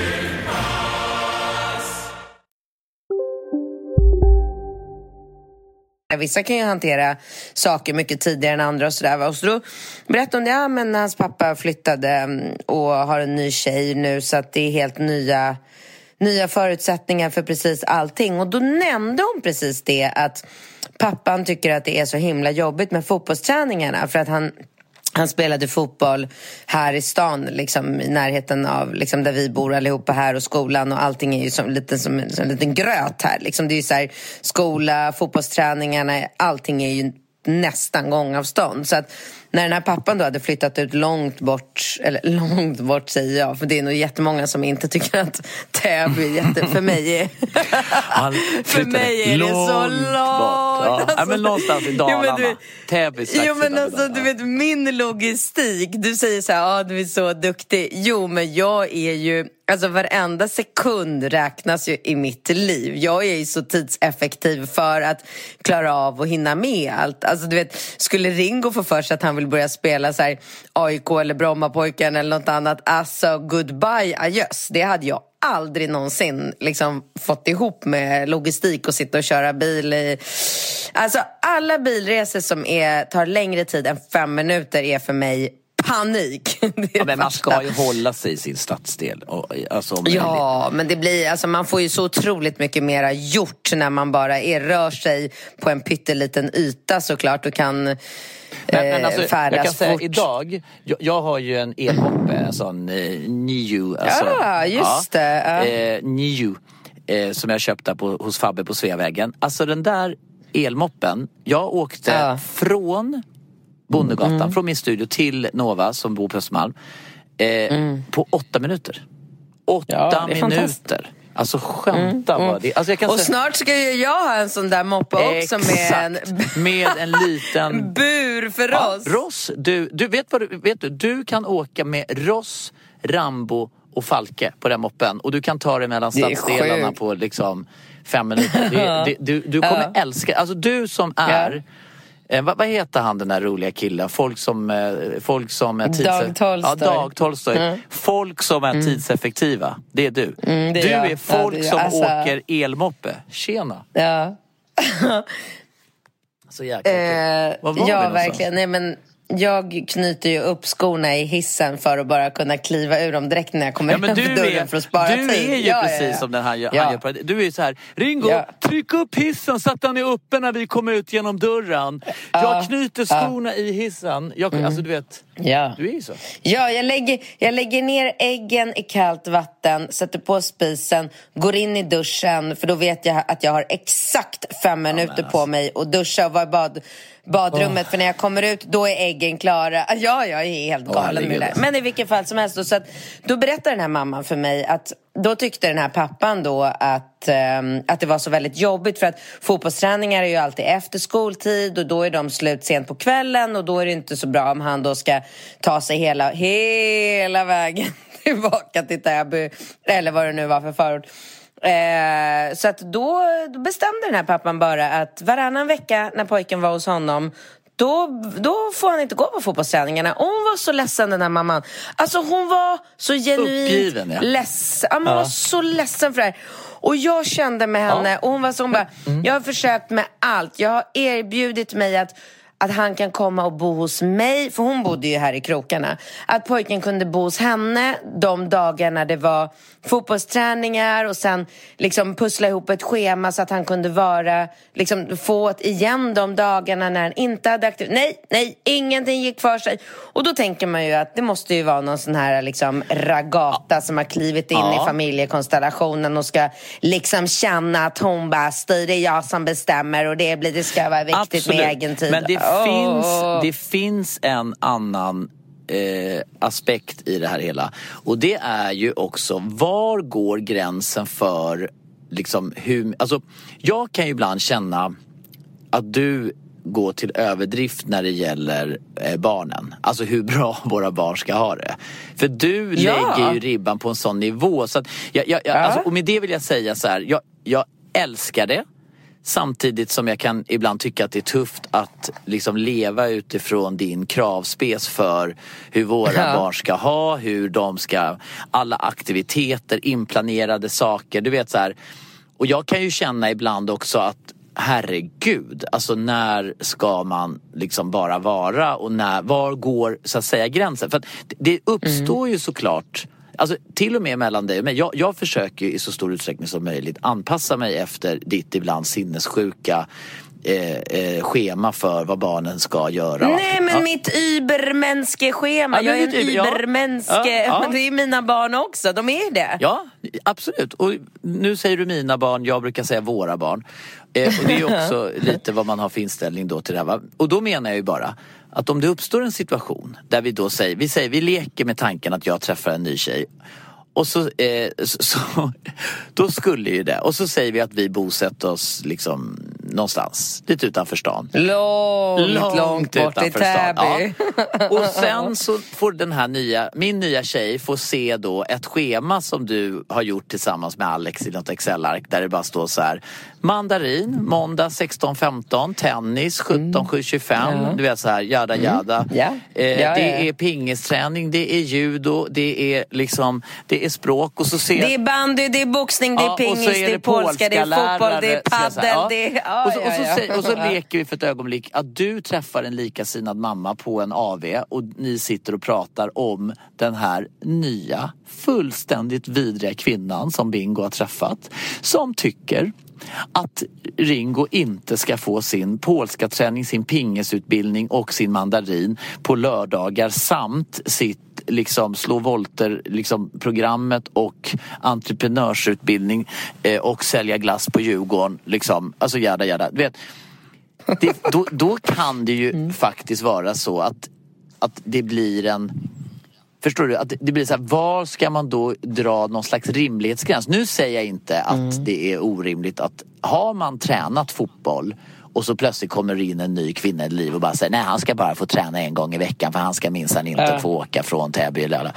Vissa kan ju hantera saker mycket tidigare än andra och sådär. Och så då berättade hon det, men hans pappa flyttade och har en ny tjej nu, så att det är helt nya förutsättningar för precis allting. Och då nämnde hon precis det, att pappan tycker att det är så himla jobbigt med fotbollsträningarna, för att han spelade fotboll här i stan, liksom i närheten av liksom där vi bor allihopa här, och skolan och allting är ju som en liten gröt här. Liksom det är ju så här, skola, fotbollsträningarna, allting är ju nästan gångavstånd. Så att när den här pappan då hade flyttat ut långt bort säger jag, för det är nog jättemånga som inte tycker att Täby är jätte, för mig är för mig är det så långt. Ja, men någonstans i Dalarna. Täby strax. Jo men alltså du vet min logistik, du säger så här, du är så duktig. Jo men jag är ju, alltså varenda sekund räknas ju i mitt liv. Jag är ju så tidseffektiv för att klara av och hinna med allt. Alltså du vet, skulle Ringo få för sig att han vill börja spela så här AIK eller Brommapojken eller något annat, alltså goodbye, adjöss. Det hade jag aldrig någonsin liksom fått ihop med logistik och sitta och köra bil i. Alltså alla bilresor som tar längre tid än 5 minuter är för mig panik. Men man ska ju hålla sig i sin stadsdel. Alltså, men det blir, alltså, man får ju så otroligt mycket mera gjort när man bara rör sig på en pytteliten yta såklart och kan alltså, färdas jag kan säga fort. Idag, jag har ju en elmoppe, en sån Niu. Alltså, just det. Niu, som jag köpte hos Fabbe på Sveavägen. Alltså den där elmoppen, jag åkte från Bondegatan, från min studio till Nova som bor på Östermalm på 8 minuter. 8 minuter. Alltså skämta vad det. Alltså, jag kan snart ska ju jag ha en sån där moppe också med en liten bur för Ross. Ross, du vet du kan åka med Ross, Rambo och Falke på den moppen och du kan ta det mellan stadsdelarna på liksom 5 minuter. Du kommer älska, alltså du som är vad heter han den där roliga killen? Folk som är Dag Tolstoy. Dag Tolstoy. Folk som är tidseffektiva. Det är du. Du är folk som åker elmoppe. Tjena. Ja. Så jäkla vad var det verkligen. Nej men jag knyter ju upp skorna i hissen för att bara kunna kliva ur dem direkt när jag kommer utanför dörren för att spara tid. Du är ju precis som den här han gör på det. Du är ju så här, Ringo, tryck upp hissen så att den är uppe när vi kommer ut genom dörren. Jag knyter skorna i hissen. Alltså du vet, du är ju så. Ja, jag lägger ner äggen i kallt vatten, sätter på spisen, går in i duschen, för då vet jag att jag har exakt 5 minuter på mig att duscha och vara i badrummet, för när jag kommer ut då är äggen klara. Jag är helt galen med det. Men i vilket fall som helst då berättar den här mamman för mig att då tyckte den här pappan då att det var så väldigt jobbigt, för att fotbollsträningar är ju alltid efter skoltid och då är de slut sent på kvällen och då är det inte så bra om han då ska ta sig hela vägen tillbaka till Täby eller vad det nu var för förort. Så att då bestämde den här pappan bara att varannan vecka när pojken var hos honom, då får han inte gå på fotbollsträningarna. Och hon var så ledsen, den här mamman. Alltså hon var så genuint uppgiven, ledsen. Ja, man var så ledsen för det här. Och jag kände med henne och hon var så, hon bara, jag har försökt med allt. Jag har erbjudit mig att han kan komma och bo hos mig, för hon bodde ju här i krokarna. Att pojken kunde bo hos henne de dagarna det var fotbollsträningar och sen liksom pussla ihop ett schema så att han kunde vara liksom få igen de dagarna när han inte hade aktivt. Nej, ingenting gick för sig. Och då tänker man ju att det måste ju vara någon sån här liksom ragata som har klivit in i familjekonstellationen och ska liksom känna att hon bara styr, det är jag som bestämmer och det ska vara viktigt med egen tid. Men det finns en annan aspekt i det här hela. Och det är ju också, var går gränsen för liksom hur, alltså jag kan ju ibland känna att du går till överdrift när det gäller barnen. Alltså hur bra våra barn ska ha det. För du lägger ju ribban på en sån nivå så att alltså, och med det vill jag säga så här, jag älskar det. Samtidigt som jag kan ibland tycka att det är tufft att liksom leva utifrån din kravspec för hur våra barn ska ha, hur de ska, alla aktiviteter, inplanerade saker, du vet så här. Och jag kan ju känna ibland också att herregud, alltså när ska man liksom bara vara och var går så att säga gränsen? För att det uppstår ju såklart, alltså till och med mellan dig och mig. Jag försöker i så stor utsträckning som möjligt anpassa mig efter ditt ibland sinnessjuka schema för vad barnen ska göra. Nej, men mitt übermänske-schema. Jag är en übermänske. Ja. Det är mina barn också, de är det. Ja, absolut. Och nu säger du mina barn, jag brukar säga våra barn. Och det är också lite vad man har för inställning då till det här. Va? Och då menar jag ju bara att om det uppstår en situation där vi då säger, vi leker med tanken att jag träffar en ny tjej. Och så då skulle ju det. Och så säger vi att vi bosätter oss liksom någonstans lite utanför stan. Långt bort i Täby. Ja. Och sen så får min nya tjej får se då ett schema som du har gjort tillsammans med Alex i något Excel-ark där det bara står så här: mandarin, måndag 16:15, tennis 17:25, du vet så här, jada. Det är pingisträning, det är judo, det är liksom, det är språk och så det är bandy, det är boxning, det är pingis, det är polska, det är fotboll, det är paddel, och så leker vi för ett ögonblick att du träffar en likasinnad mamma på en AV och ni sitter och pratar om den här nya, fullständigt vidriga kvinnan som Bingo har träffat, som tycker att Ringo inte ska få sin polska träning, sin pingisutbildning och sin mandarin på lördagar samt sitt liksom slå volter liksom programmet och entreprenörsutbildning och sälja glass på Djurgården liksom, alltså jada. Du vet, då kan det ju faktiskt vara så att det blir en, förstår du, att det blir så här, var ska man då dra någon slags rimlighetsgräns? Nu säger jag inte att det är orimligt att har man tränat fotboll och så plötsligt kommer in en ny kvinna i liv och bara säger nej, han ska bara få träna en gång i veckan för han ska minsann inte få åka från Täby eller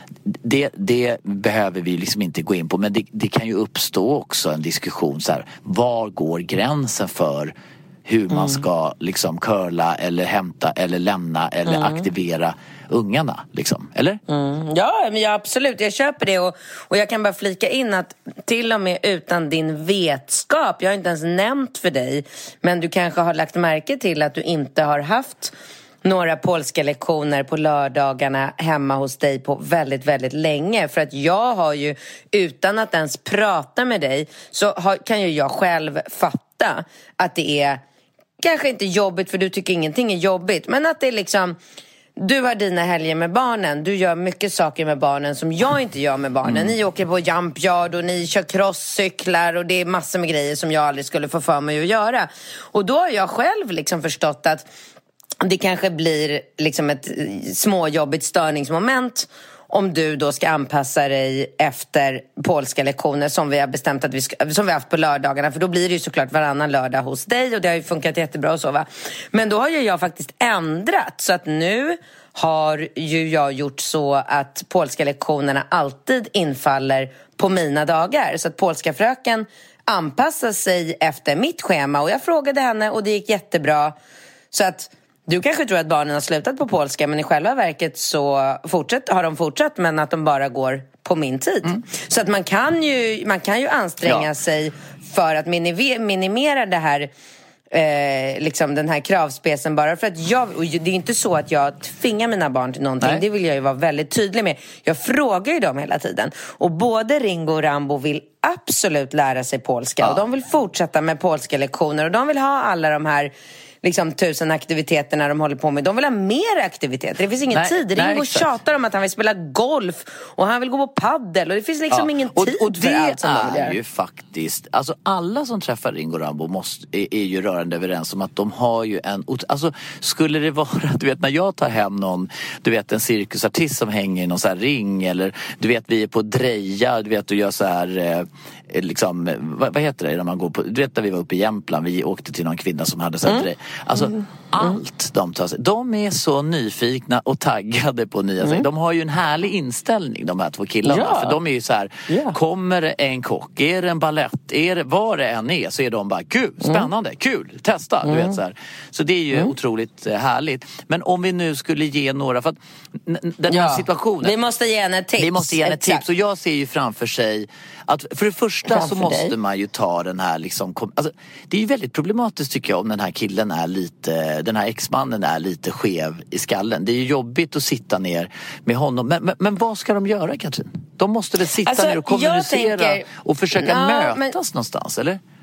det behöver vi liksom inte gå in på, men det kan ju uppstå också en diskussion så här, var går gränsen för hur man ska liksom curla eller hämta eller lämna eller aktivera ungarna liksom, eller? Ja, men absolut, jag köper det och jag kan bara flika in att till och med utan din vetskap, jag har inte ens nämnt för dig, men du kanske har lagt märke till att du inte har haft några polska lektioner på lördagarna hemma hos dig på väldigt, väldigt länge. För att jag har ju, utan att ens prata med dig, kan ju jag själv fatta att det är kanske inte jobbigt, för du tycker ingenting är jobbigt, men att det är liksom, du har dina helger med barnen, du gör mycket saker med barnen som jag inte gör med barnen. Ni åker på jumpyard och ni kör crosscyklar och det är massor med grejer som jag aldrig skulle få för mig att göra. Och då har jag själv liksom förstått att det kanske blir liksom ett småjobbigt störningsmoment om du då ska anpassa dig efter polska lektioner som vi har bestämt att som vi har haft på lördagarna. För då blir det ju såklart varannan lördag hos dig och det har ju funkat jättebra och så, va? Men då har ju jag faktiskt ändrat så att nu har ju jag gjort så att polska lektionerna alltid infaller på mina dagar. Så att polska fröken anpassar sig efter mitt schema och jag frågade henne och det gick jättebra. Så att du kanske tror att barnen har slutat på polska, men i själva verket så har de fortsatt, men att de bara går på min tid. Så att man kan ju anstränga sig för att minimera det här liksom den här kravspecen, bara för att det är inte så att jag tvingar mina barn till någonting. Nej. Det vill jag ju vara väldigt tydlig med. Jag frågar ju dem hela tiden. Och både Ringo och Rambo vill absolut lära sig polska och de vill fortsätta med polska lektioner och de vill ha alla de här liksom 1000 aktiviteterna de håller på med. De vill ha mer aktiviteter. Det finns ingen tid. Ringo tjatar om att han vill spela golf och han vill gå på paddel och det finns liksom ingen tid och för allt som de vill göra. Det är ju faktiskt, alltså alla som träffar Ringo och Rambo är ju rörande överens om att de har ju alltså skulle det vara, du vet, när jag tar hem någon, du vet, en cirkusartist som hänger i någon så här ring, eller du vet, vi är på Dreja, du vet, och gör så här liksom, vad heter det när man går på, du vet, där vi var uppe i Jämtland, vi åkte till någon kvinna som hade sett det. Alltså allt de tar sig, de är så nyfikna och taggade på nya saker. De har ju en härlig inställning, de här två killarna, för de är ju så här, kommer det en kock, är det en ballett, vad det än är, så är de bara, gud, spännande, kul, testa, du vet så här. Så det är ju otroligt härligt. Men om vi nu skulle ge några, för att den här situationen, vi måste ge henne tips. Vi måste ge henne tips, och jag ser ju framför sig att för det första så måste man ju ta den här liksom, alltså, det är ju väldigt problematiskt tycker jag om den här killen är lite, den här exmannen är lite skev i skallen. Det är ju jobbigt att sitta ner med honom. Men vad ska de göra, Katrin? De måste väl sitta ner och kommunicera och försöka mötas någonstans, eller?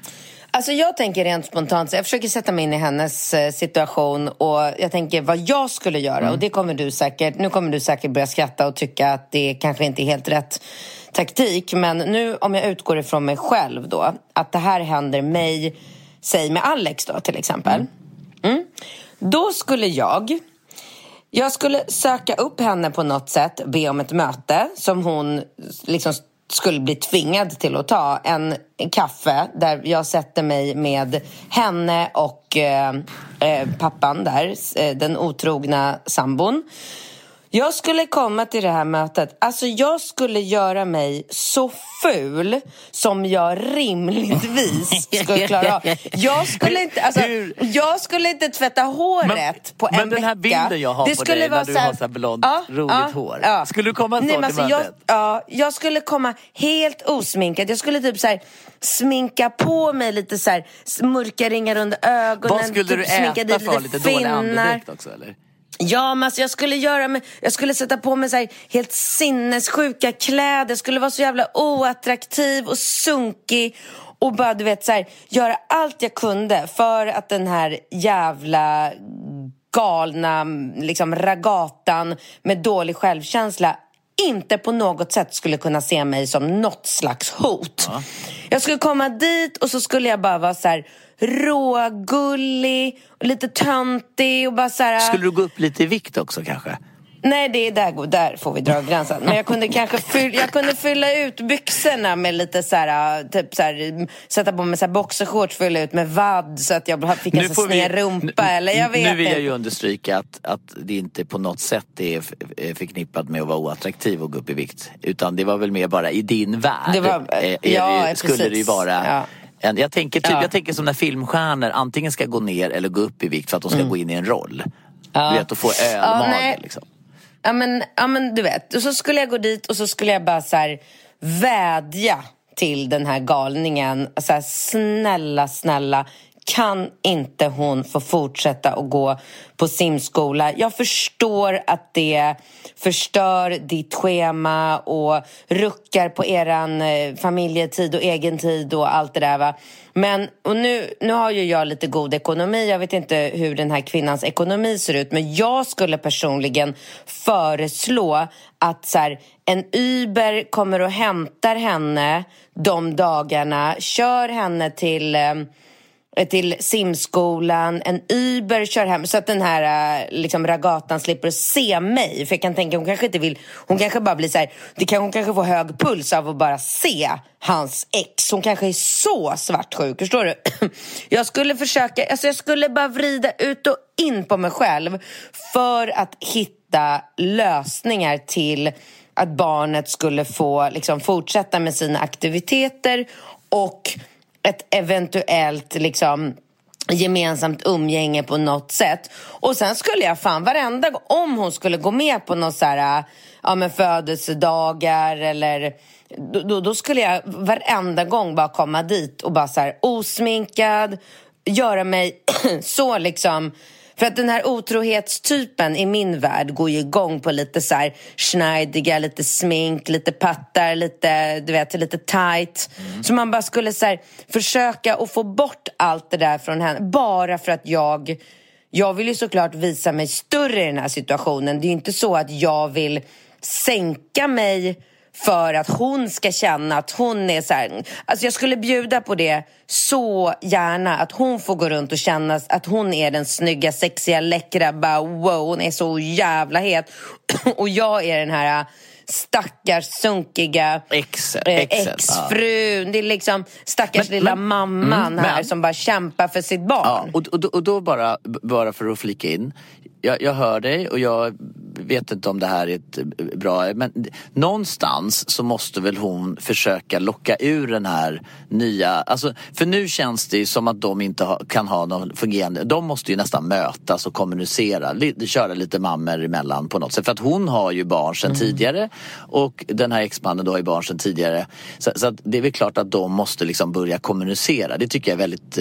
Alltså jag tänker rent spontant, så jag försöker sätta mig in i hennes situation och jag tänker vad jag skulle göra och det kommer du säkert börja skratta och tycka att det kanske inte är helt rätt taktik, men nu om jag utgår ifrån mig själv då, att det här händer mig, säg med Alex då till exempel. Då skulle jag skulle söka upp henne på något sätt, be om ett möte som hon liksom skulle bli tvingad till att ta, en kaffe där jag sätter mig med henne och pappan där, den otrogna sambon. Jag skulle komma till det här mötet. Alltså jag skulle göra mig så ful som jag rimligtvis skulle klara av. Jag skulle inte tvätta håret på en vecka. Men den här bilden jag har på dig när du har så här blont, roligt hår. Ja. Skulle du komma så till mötet? Jag skulle komma helt osminkad. Jag skulle typ så här sminka på mig lite så här mörka ringar under ögonen. Vad skulle du äta för lite dålig andedräkt också eller? Ja, men alltså jag skulle sätta på mig så här helt sinnessjuka kläder. Jag skulle vara så jävla oattraktiv och sunkig och bara, du vet, så här, göra allt jag kunde för att den här jävla galna liksom ragatan med dålig självkänsla inte på något sätt skulle kunna se mig som något slags hot. Ja. Jag skulle komma dit och så skulle jag bara vara så här rågullig och lite töntig och bara så här. Skulle du gå upp lite i vikt också kanske? Nej, det är där får vi dra gränsen. Men jag kunde kanske fylla ut byxorna med lite så här, typ så här, sätta på mig så här boxershorts, fylla ut med vadd så att jag fick en så sned rumpa eller jag vet. Nu vill jag ju understryka att det inte på något sätt är förknippat med att vara oattraktiv och gå upp i vikt, utan det var väl mer bara i din värld. Det var, skulle det ju vara. Ja. Jag tänker som när filmstjärnor antingen ska gå ner eller gå upp i vikt för att de ska gå in i en roll. Du vet, att få ölmage liksom. Ja men du vet, och så skulle jag gå dit och så skulle jag bara så här vädja till den här galningen så här, snälla kan inte hon få fortsätta att gå på simskola? Jag förstår att det förstör ditt schema och ruckar på eran familjetid och egen tid och allt det där, va? Men och nu har ju jag lite god ekonomi. Jag vet inte hur den här kvinnans ekonomi ser ut, men jag skulle personligen föreslå att så här, en Uber kommer och hämtar henne de dagarna, kör henne till simskolan, en Uber kör hem så att den här liksom ragatan slipper se mig, för jag kan tänka hon kanske bara blir så här, hon kanske får hög puls av att bara se hans ex. Hon kanske är så svartsjuk, förstår du? Jag skulle bara vrida ut och in på mig själv för att hitta lösningar till att barnet skulle få liksom fortsätta med sina aktiviteter och ett eventuellt liksom gemensamt umgänge på något sätt. Och sen skulle jag varenda gång, om hon skulle gå med på något så här, födelsedagar eller då skulle jag varenda gång bara komma dit och bara så här osminkad, göra mig så liksom. För att den här otrohetstypen i min värld går ju igång på lite så här schneidiga, lite smink, lite pattar, lite, du vet, lite tight. Så man bara skulle så här försöka att få bort allt det där från henne. Bara för att jag vill ju såklart visa mig större i den här situationen. Det är ju inte så att jag vill sänka mig för att hon ska känna att hon är så här. Alltså jag skulle bjuda på det så gärna, att hon får gå runt och känna att hon är den snygga, sexiga, läckra, bara wow, hon är så jävla het. Och jag är den här stackars sunkiga exfrun. Det är liksom stackars lilla mamman här som bara kämpar för sitt barn. Ja, och då bara för att flika in. Jag hör dig och jag vet inte om det här är ett bra, men någonstans så måste väl hon försöka locka ur den här nya, alltså, för nu känns det som att de inte kan ha någon fungerande, de måste ju nästan mötas och kommunicera, köra lite mammor emellan på något sätt, för att hon har ju barn sedan tidigare och den här exmannen då har ju barn sedan tidigare, så att det är väl klart att de måste liksom börja kommunicera. Det tycker jag är väldigt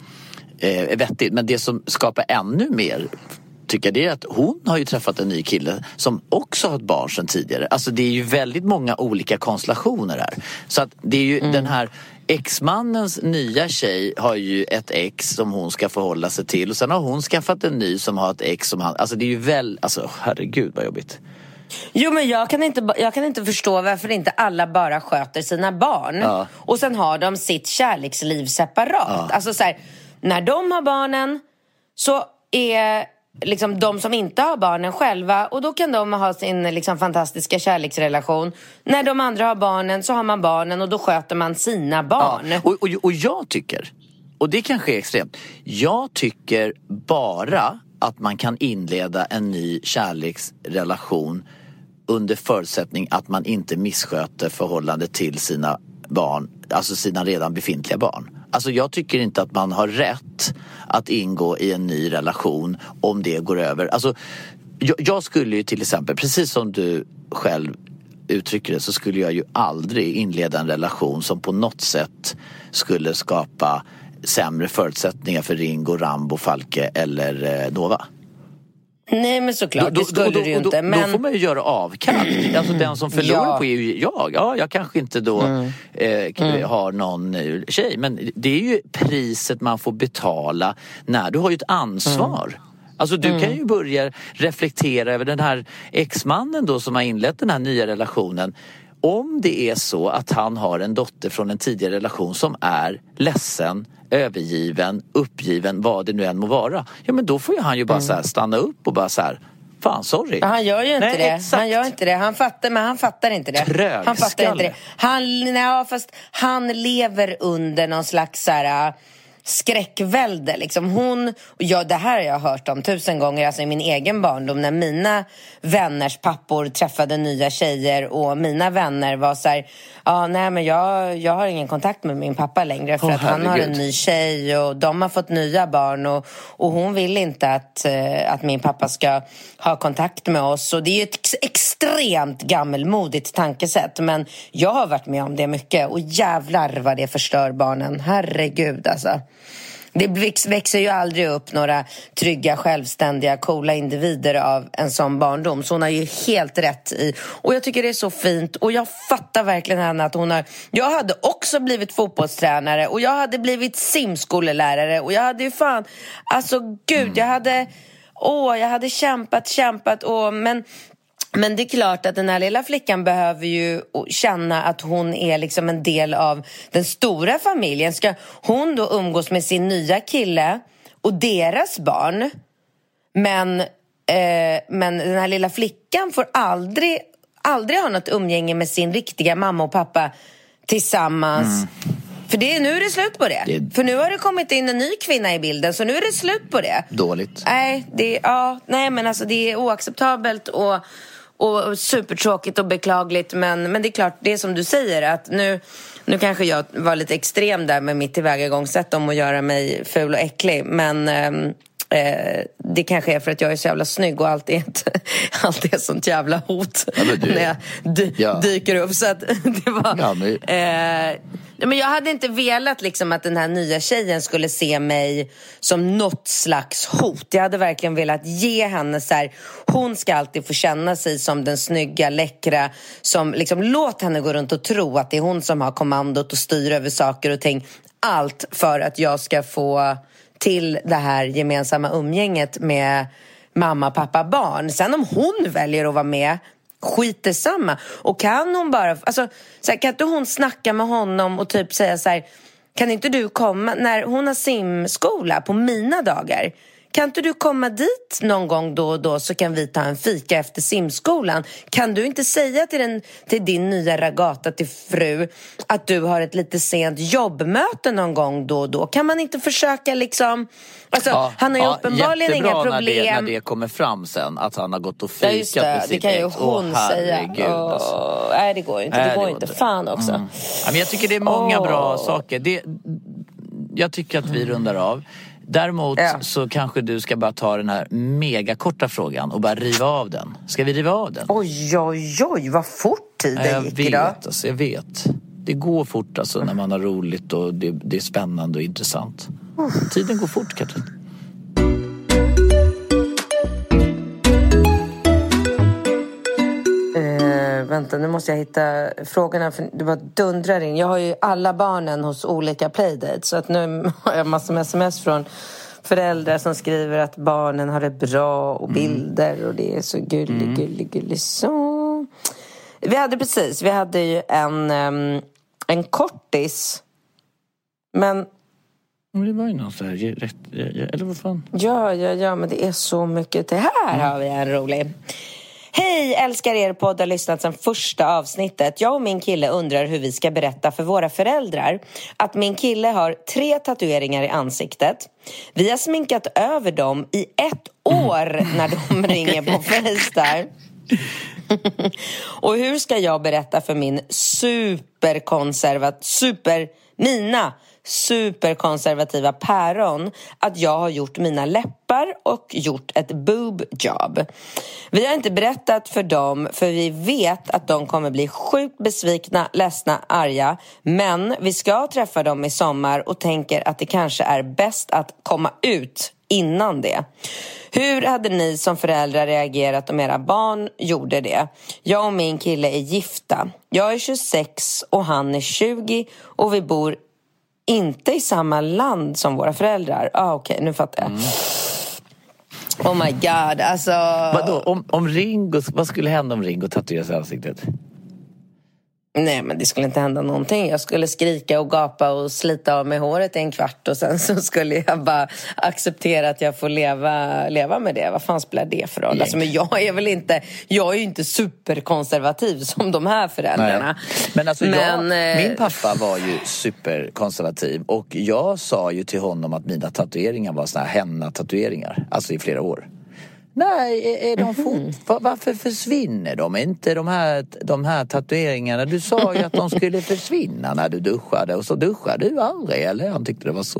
vettigt, men det som skapar ännu mer tycker det är att hon har ju träffat en ny kille som också har ett barn sedan tidigare. Alltså det är ju väldigt många olika konstellationer här. Så att det är ju den här exmannens nya tjej har ju ett ex som hon ska förhålla sig till. Och sen har hon skaffat en ny som har ett ex som han... Alltså det är ju väl... Alltså herregud vad jobbigt. Jo, men jag kan inte förstå varför inte alla bara sköter sina barn. Ja. Och sen har de sitt kärleksliv separat. Ja. Alltså så här, när de har barnen så är liksom de som inte har barnen själva. Och då kan de ha sin liksom fantastiska kärleksrelation. När de andra har barnen så har man barnen och då sköter man sina barn. Ja. Och jag tycker, och det kanske är extremt, jag tycker bara att man kan inleda en ny kärleksrelation under förutsättning att man inte missköter förhållandet till sina barn, alltså sina redan befintliga barn. Alltså jag tycker inte att man har rätt att ingå i en ny relation om det går över. Alltså jag skulle ju till exempel, precis som du själv uttrycker det, så skulle jag ju aldrig inleda en relation som på något sätt skulle skapa sämre förutsättningar för Ringo, Rambo, Falke eller Nova. Nej, men såklart, det skulle du ju inte. Men... Då får man ju göra avkall. Alltså den som förlorar på är ju jag. Ja, jag kanske inte då har någon tjej. Men det är ju priset man får betala när du har ju ett ansvar. Alltså du kan ju börja reflektera över den här exmannen då som har inlett den här nya relationen. Om det är så att han har en dotter från en tidigare relation som är ledsen, övergiven, uppgiven, vad det nu än må vara. Ja, men då får ju han ju bara så här stanna upp och bara så här, fan, sorry. Men han gör ju inte det. Exakt. Han gör inte det. Han fattar inte det. Trögskalle. Han fattar inte det. Fast han lever under någon slags så här skräckvälde liksom. Det här har jag hört om 1000 gånger, alltså i min egen barndom, när mina vänners pappor träffade nya tjejer och mina vänner var så här, nej men jag har ingen kontakt med min pappa längre för att han har en ny tjej och de har fått nya barn och hon vill inte att min pappa ska ha kontakt med oss. Och det är ju ett extremt gammelmodigt tankesätt, men jag har varit med om det mycket och jävlar vad det förstör barnen. Herregud alltså. Det växer ju aldrig upp några trygga, självständiga, coola individer av en sån barndom. Så hon har ju helt rätt i. Och jag tycker det är så fint. Och jag fattar verkligen henne att hon har... Jag hade också blivit fotbollstränare. Och jag hade blivit simskolelärare. Och jag hade ju fan... Alltså gud, jag hade kämpat. Men det är klart att den här lilla flickan behöver ju känna att hon är liksom en del av den stora familjen. Ska hon då umgås med sin nya kille och deras barn? Men den här lilla flickan får aldrig ha något umgänge med sin riktiga mamma och pappa tillsammans. För nu är det slut på det. För nu har det kommit in en ny kvinna i bilden. Så nu är det slut på det. Dåligt. Nej, men alltså det är oacceptabelt och supertråkigt och beklagligt, men det är klart, det är som du säger att nu kanske jag var lite extrem där med mitt tillvägagångssätt om att göra mig ful och äcklig, men det kanske är för att jag är så jävla snygg och allt är sånt jävla hot när jag dyker upp, så att det var men jag hade inte velat liksom att den här nya tjejen skulle se mig som något slags hot. Jag hade verkligen velat ge henne så här, hon ska alltid få känna sig som den snygga, läckra, som liksom, låt henne gå runt och tro att det är hon som har kommandot och styr över saker och ting. Allt för att jag ska få till det här gemensamma umgänget med mamma, pappa, barn. Sen om hon väljer att vara med, skit detsamma. Och kan hon bara, alltså, så här, kan inte hon snacka med honom och typ säga så här, kan inte du komma när hon har simskola på mina dagar? Kan inte du komma dit någon gång då och då så kan vi ta en fika efter simskolan? Kan du inte säga till din nya ragata till fru att du har ett lite sent jobbmöte någon gång då och då? Kan man inte försöka liksom... Alltså, han har ju uppenbarligen inga problem. När det kommer fram sen att han har gått och fikat med sitt ex. Det kan ju hon säga. Nej, det går inte. Det går inte. Fan också. Men jag tycker det är många bra saker. Jag tycker att vi rundar av. Däremot så kanske du ska bara ta den här megakorta frågan och bara riva av den. Ska vi riva av den? Oj, vad fort tiden gick idag. Jag vet. Det går fort alltså när man har roligt och det är spännande och intressant. Tiden går fort, Katrin. Vänta, nu måste jag hitta frågorna, för det bara dundrar in. Jag har ju alla barnen hos olika playdates, så att nu har jag massor med sms från föräldrar som skriver att barnen har det bra och bilder och det är så gullig så. Vi hade ju en kortis, men det var ju någon så här rätt, eller vad fan? Ja, men det är så mycket. Det här har vi en rolig. Hej, älskar er podd, har lyssnat sedan första avsnittet. Jag och min kille undrar hur vi ska berätta för våra föräldrar att min kille har 3 tatueringar i ansiktet. Vi har sminkat över dem i 1 år när de ringer på FaceTime. Och hur ska jag berätta för min superkonservativa päron att jag har gjort mina läppar och gjort ett boob job. Vi har inte berättat för dem, för vi vet att de kommer bli sjukt besvikna, ledsna, arga. Men vi ska träffa dem i sommar och tänker att det kanske är bäst att komma ut innan det. Hur hade ni som föräldrar reagerat om era barn gjorde det? Jag och min kille är gifta. Jag är 26 och han är 20 och vi bor inte i samma land som våra föräldrar. Okej, nu fattar jag. Oh my god, alltså. Vadå, om Ringo, vad skulle hända om Ringo tatuerade sig i ansiktet? Nej, men det skulle inte hända någonting. Jag skulle skrika och gapa och slita av mig håret i 1 kvart. Och sen så skulle jag bara acceptera att jag får leva med det. Vad fan spelar det för roll? Alltså, men jag är ju inte superkonservativ som de här föräldrarna. Nej. Men alltså min pappa var ju superkonservativ. Och jag sa ju till honom att mina tatueringar var såna här henna-tatueringar. Alltså i flera år. Nej, är de varför försvinner de inte, de här tatueringarna? Du sa ju att de skulle försvinna när du duschade, och så duschade du aldrig, eller? Han tyckte det var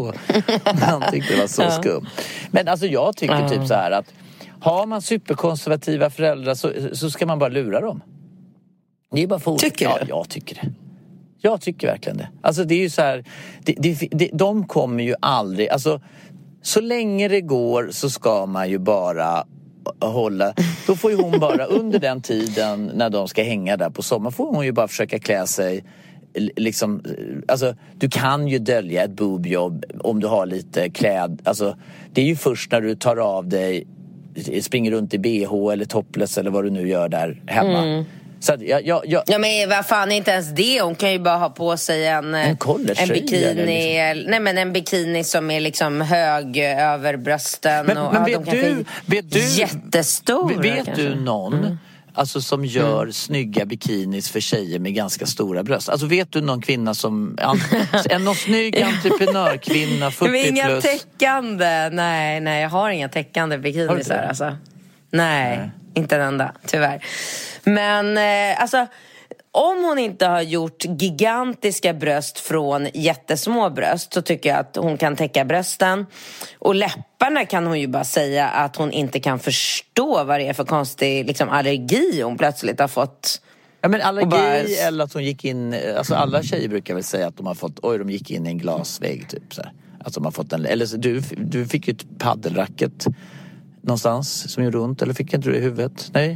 så skumt. Men alltså jag tycker typ så här att har man superkonservativa föräldrar så ska man bara lura dem. Det är bara Tycker du? Ja, jag tycker det. Jag tycker verkligen det. Alltså det är ju så här, de kommer ju aldrig, alltså så länge det går så ska man ju bara hålla. Då får ju hon bara under den tiden när de ska hänga där på sommar, får hon ju bara försöka klä sig liksom, alltså du kan ju dölja ett boobjobb om du har lite kläd, alltså det är ju först när du tar av dig, springer runt i BH eller topless eller vad du nu gör där hemma. Så att ja, men vad fan, inte ens det. Hon kan ju bara ha på sig en bikini liksom. Nej, men en bikini som är liksom hög över brösten. Men vet du jättestor. Vet du någon alltså som gör snygga bikinis för tjejer med ganska stora bröst? Alltså vet du någon kvinna som någon snygg entreprenörkvinna 40 plus? Inga täckande. Nej, jag har inga täckande bikinis här alltså. Nej, inte en enda, tyvärr. Men alltså, om hon inte har gjort gigantiska bröst från jättesmå bröst, så tycker jag att hon kan täcka brösten. Och läpparna kan hon ju bara säga att hon inte kan förstå vad det är för konstig liksom, allergi hon plötsligt har fått. Ja, men allergi eller att hon gick in, alltså alla tjejer brukar väl säga att de har fått, de gick in i en glasvägg typ så här. Att de har fått en, eller så, du fick ju ett paddelracket någonstans som gjorde ont, eller fick inte du i huvudet? Nej.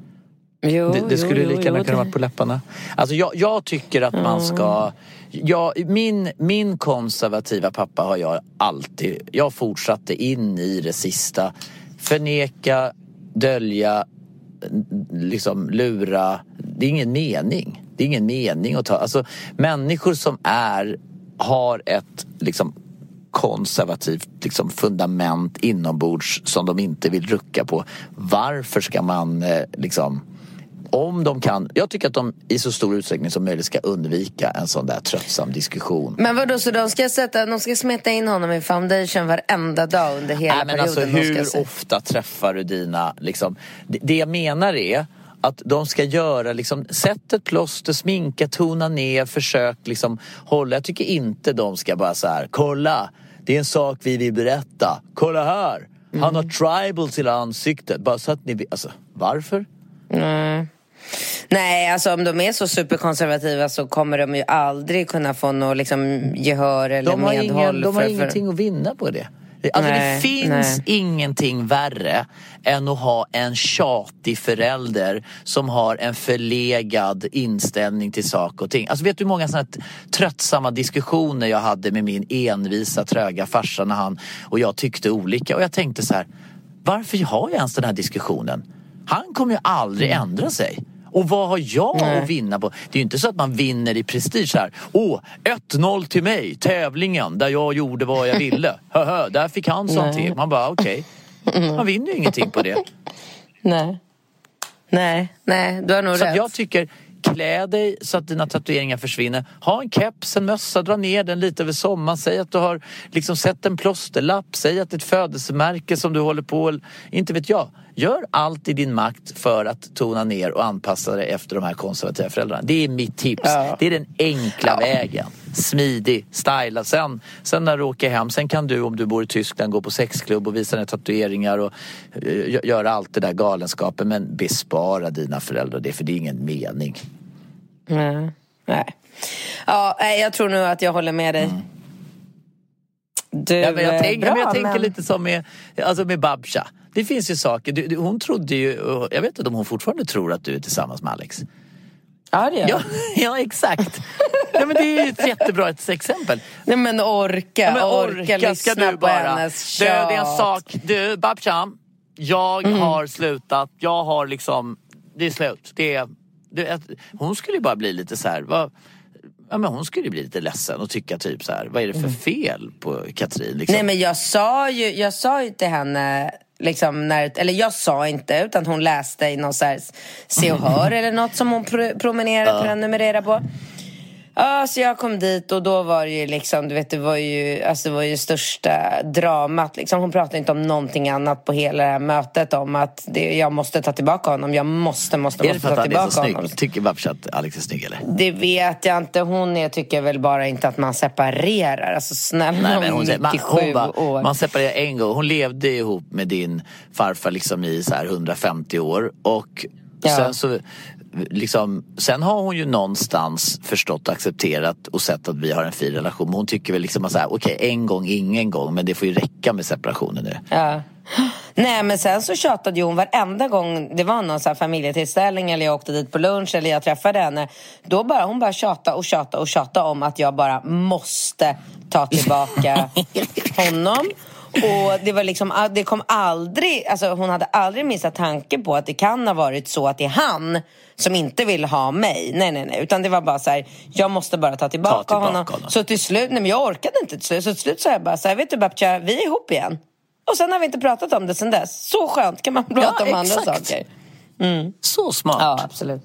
Det skulle lika gärna kunna vara på läpparna. Alltså jag tycker att man ska, min konservativa pappa har jag fortsatte in i det sista, förneka, dölja, liksom lura. Det är ingen mening att ta, alltså människor som har ett liksom konservativt liksom fundament inombords som de inte vill rucka på. Varför ska man liksom, om de kan, jag tycker att de i så stor utsträckning som möjligt ska undvika en sån där tröttsam diskussion. Men vadå, så de ska smeta in honom i foundation varenda dag under hela perioden? Alltså, hur ofta träffar du dina liksom, det jag menar är att de ska göra liksom, sätt ett plåster, sminka, tona ner, försök liksom hålla. Jag tycker inte de ska bara så här, kolla, det är en sak vi vill berätta. Kolla här, han har tribal till ansiktet. Bara så att ni, alltså, varför? Nej, alltså om de är så superkonservativa så kommer de ju aldrig kunna få något liksom gehör eller medhåll. De har ingenting att vinna på det. Alltså det finns ingenting värre än att ha en tjatig förälder som har en förlegad inställning till saker och ting. Alltså vet du hur många sådana tröttsamma diskussioner jag hade med min envisa, tröga farsa när han och jag tyckte olika. Och jag tänkte så här, varför har jag ens den här diskussionen? Han kommer ju aldrig ändra sig. Och vad har jag att vinna på? Det är ju inte så att man vinner i prestige här. 1-0 till mig, tävlingen där jag gjorde vad jag ville. Där fick han sånt till. Man bara okej. Man vinner ju ingenting på det. Nej, du har nog rätt. Så jag tycker, klä dig så att dina tatueringar försvinner. Ha en keps, en mössa, dra ner den lite över sommaren. Säg att du har liksom sett en plåsterlapp. Säg att det är ett födelsemärke som du håller på. Inte vet jag. Gör allt i din makt för att tona ner och anpassa dig efter de här konservativa föräldrarna. Det är mitt tips. Det är den enkla vägen. Smidig, styla. Sen när du åker hem, sen kan du, om du bor i Tyskland, gå på sexklubb och visa dina tatueringar och göra allt det där galenskapen. Men bespara dina föräldrar det, för det är ingen mening. Nej. Ja, jag tror nog att jag håller med dig. Jag tänker lite som med Babsha. Det finns ju saker, hon trodde ju, jag vet inte om hon fortfarande tror att du är tillsammans med Alex. Ja, det gör ja, exakt. Ja, men det är ju ett jättebra exempel. Nej, men orka ska du bara. Det är en sak. Du, Babsha, jag har slutat. Jag har liksom, det är slut. Hon skulle ju bara bli lite så här, men hon skulle bli lite ledsen och tycka typ så här, vad är det för fel på Katrin liksom? Nej, men jag sa ju till henne liksom eller jag sa inte, utan hon läste i någon så här Se och Hör eller något som hon prenumererade på. Ja, så jag kom dit och då var det ju liksom, du vet, det var ju största dramat liksom. Hon pratade inte om någonting annat på hela det här mötet, om att jag måste ta tillbaka honom. Jag måste ta tillbaka honom. Tycker Babsha att Alex är snygg eller? Det vet jag inte. Jag tycker väl bara inte att man separerar. Alltså snälla, hon 97 år. Man separerar en gång. Hon levde ihop med din farfar liksom i så här 150 år och sen så liksom, sen har hon ju någonstans förstått och accepterat och sett att vi har en fin relation. Men hon tycker väl liksom att okej, en gång, ingen gång, men det får ju räcka med separationen nu. Ja. Nej, men sen så tjatade ju hon varenda gång det var någon så här familjetillställning eller jag åkte dit på lunch eller jag träffade henne. Då hon bara tjata om att jag bara måste ta tillbaka honom. Och det var liksom, det kom aldrig, alltså hon hade aldrig missat tanke på att det kan ha varit så att det är han som inte vill ha mig. Nej, utan det var bara så här, jag måste bara ta tillbaka honom. Så till slut, men jag orkade inte till slut. Så till slut sa jag bara så här, vet du Babsha, vi är ihop igen. Och sen har vi inte pratat om det sen dess. Så skönt, kan man prata om andra saker. Så smart. Ja, absolut.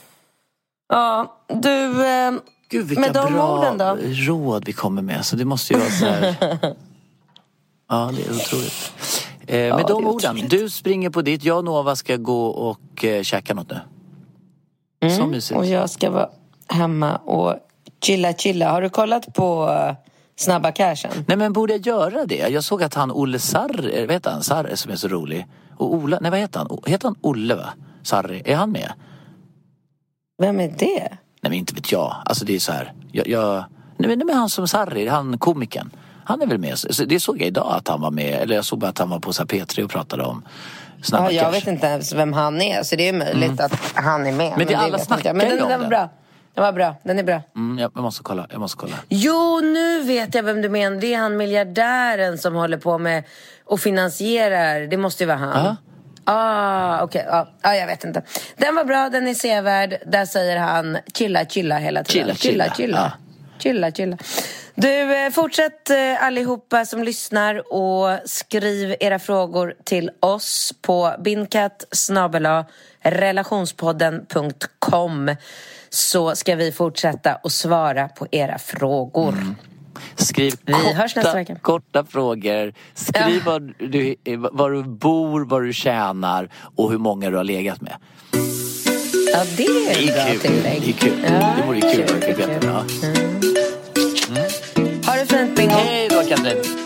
Ja, du, Gud, vilka med de bra orden då? Råd vi kommer med. Så det måste ju vara så här. Ja, det är otroligt. Med de orden, du springer på ditt. Jag och Nova ska gå och käka något nu. Så mysigt. Och jag ska vara hemma och chilla. Har du kollat på Snabba Cashen? Nej, men borde jag göra det? Jag såg att han Olle Sarri, vet han Sarri som är så rolig. Och Ola, nej vad heter han? Heter han Olle va? Sarri, är han med? Vem är det? Nej, men inte vet jag. Alltså det är så här. Nej men han som Sarri, han komikern. Han är väl med. Det såg jag idag att han var med. Eller jag såg bara att han var på så här P3 och pratade om Snabba Cash. Jag vet inte ens vem han är. Så det är möjligt att han är med. Men det alla snackar men den var bra. Den var bra, den är bra. Jag måste kolla. Jo, nu vet jag vem du menar. Det är han miljardären som håller på med och finansierar. Det måste ju vara han. Okej. Jag vet inte. Den var bra, den är sevärd. Där säger han chilla hela tiden. Chilla. Du, fortsätt allihopa som lyssnar och skriv era frågor till oss på bindkatt@relationspodden.com, så ska vi fortsätta och svara på era frågor. Skriv korta frågor. Skriv var du bor, vad du tjänar och hur många du har legat med. Ja, det är bra tillägg. Det är kul. Det vore kul att fick veta. Ha det fint, Bingo. Hej då, Katrin.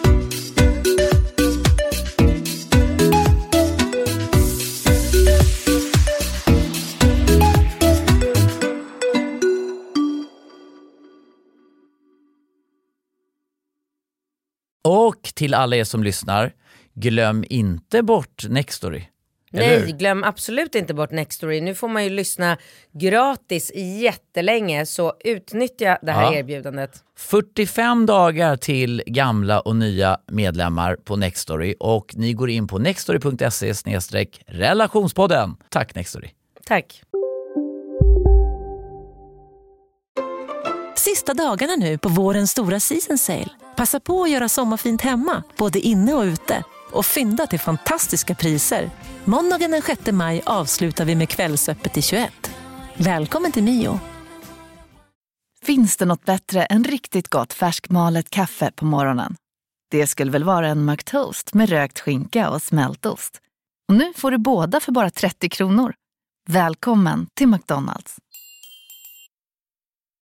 Och till alla er som lyssnar, glöm inte bort Nextory. Nej, glöm absolut inte bort Nextory. Nu får man ju lyssna gratis jättelänge, så utnyttja det här erbjudandet. 45 dagar till gamla och nya medlemmar på Nextory, och ni går in på nextory.se/relationspodden. Tack Nextory. Tack. Sista dagarna nu på vårens stora season sale. Passa på att göra sommarfint hemma, både inne och ute. Och fynda till fantastiska priser. Måndagen den 6 maj avslutar vi med Kvällsöppet i 21. Välkommen till Mio. Finns det något bättre än riktigt gott färskmalet kaffe på morgonen? Det skulle väl vara en McToast med rökt skinka och smältost. Och nu får du båda för bara 30 kronor. Välkommen till McDonald's.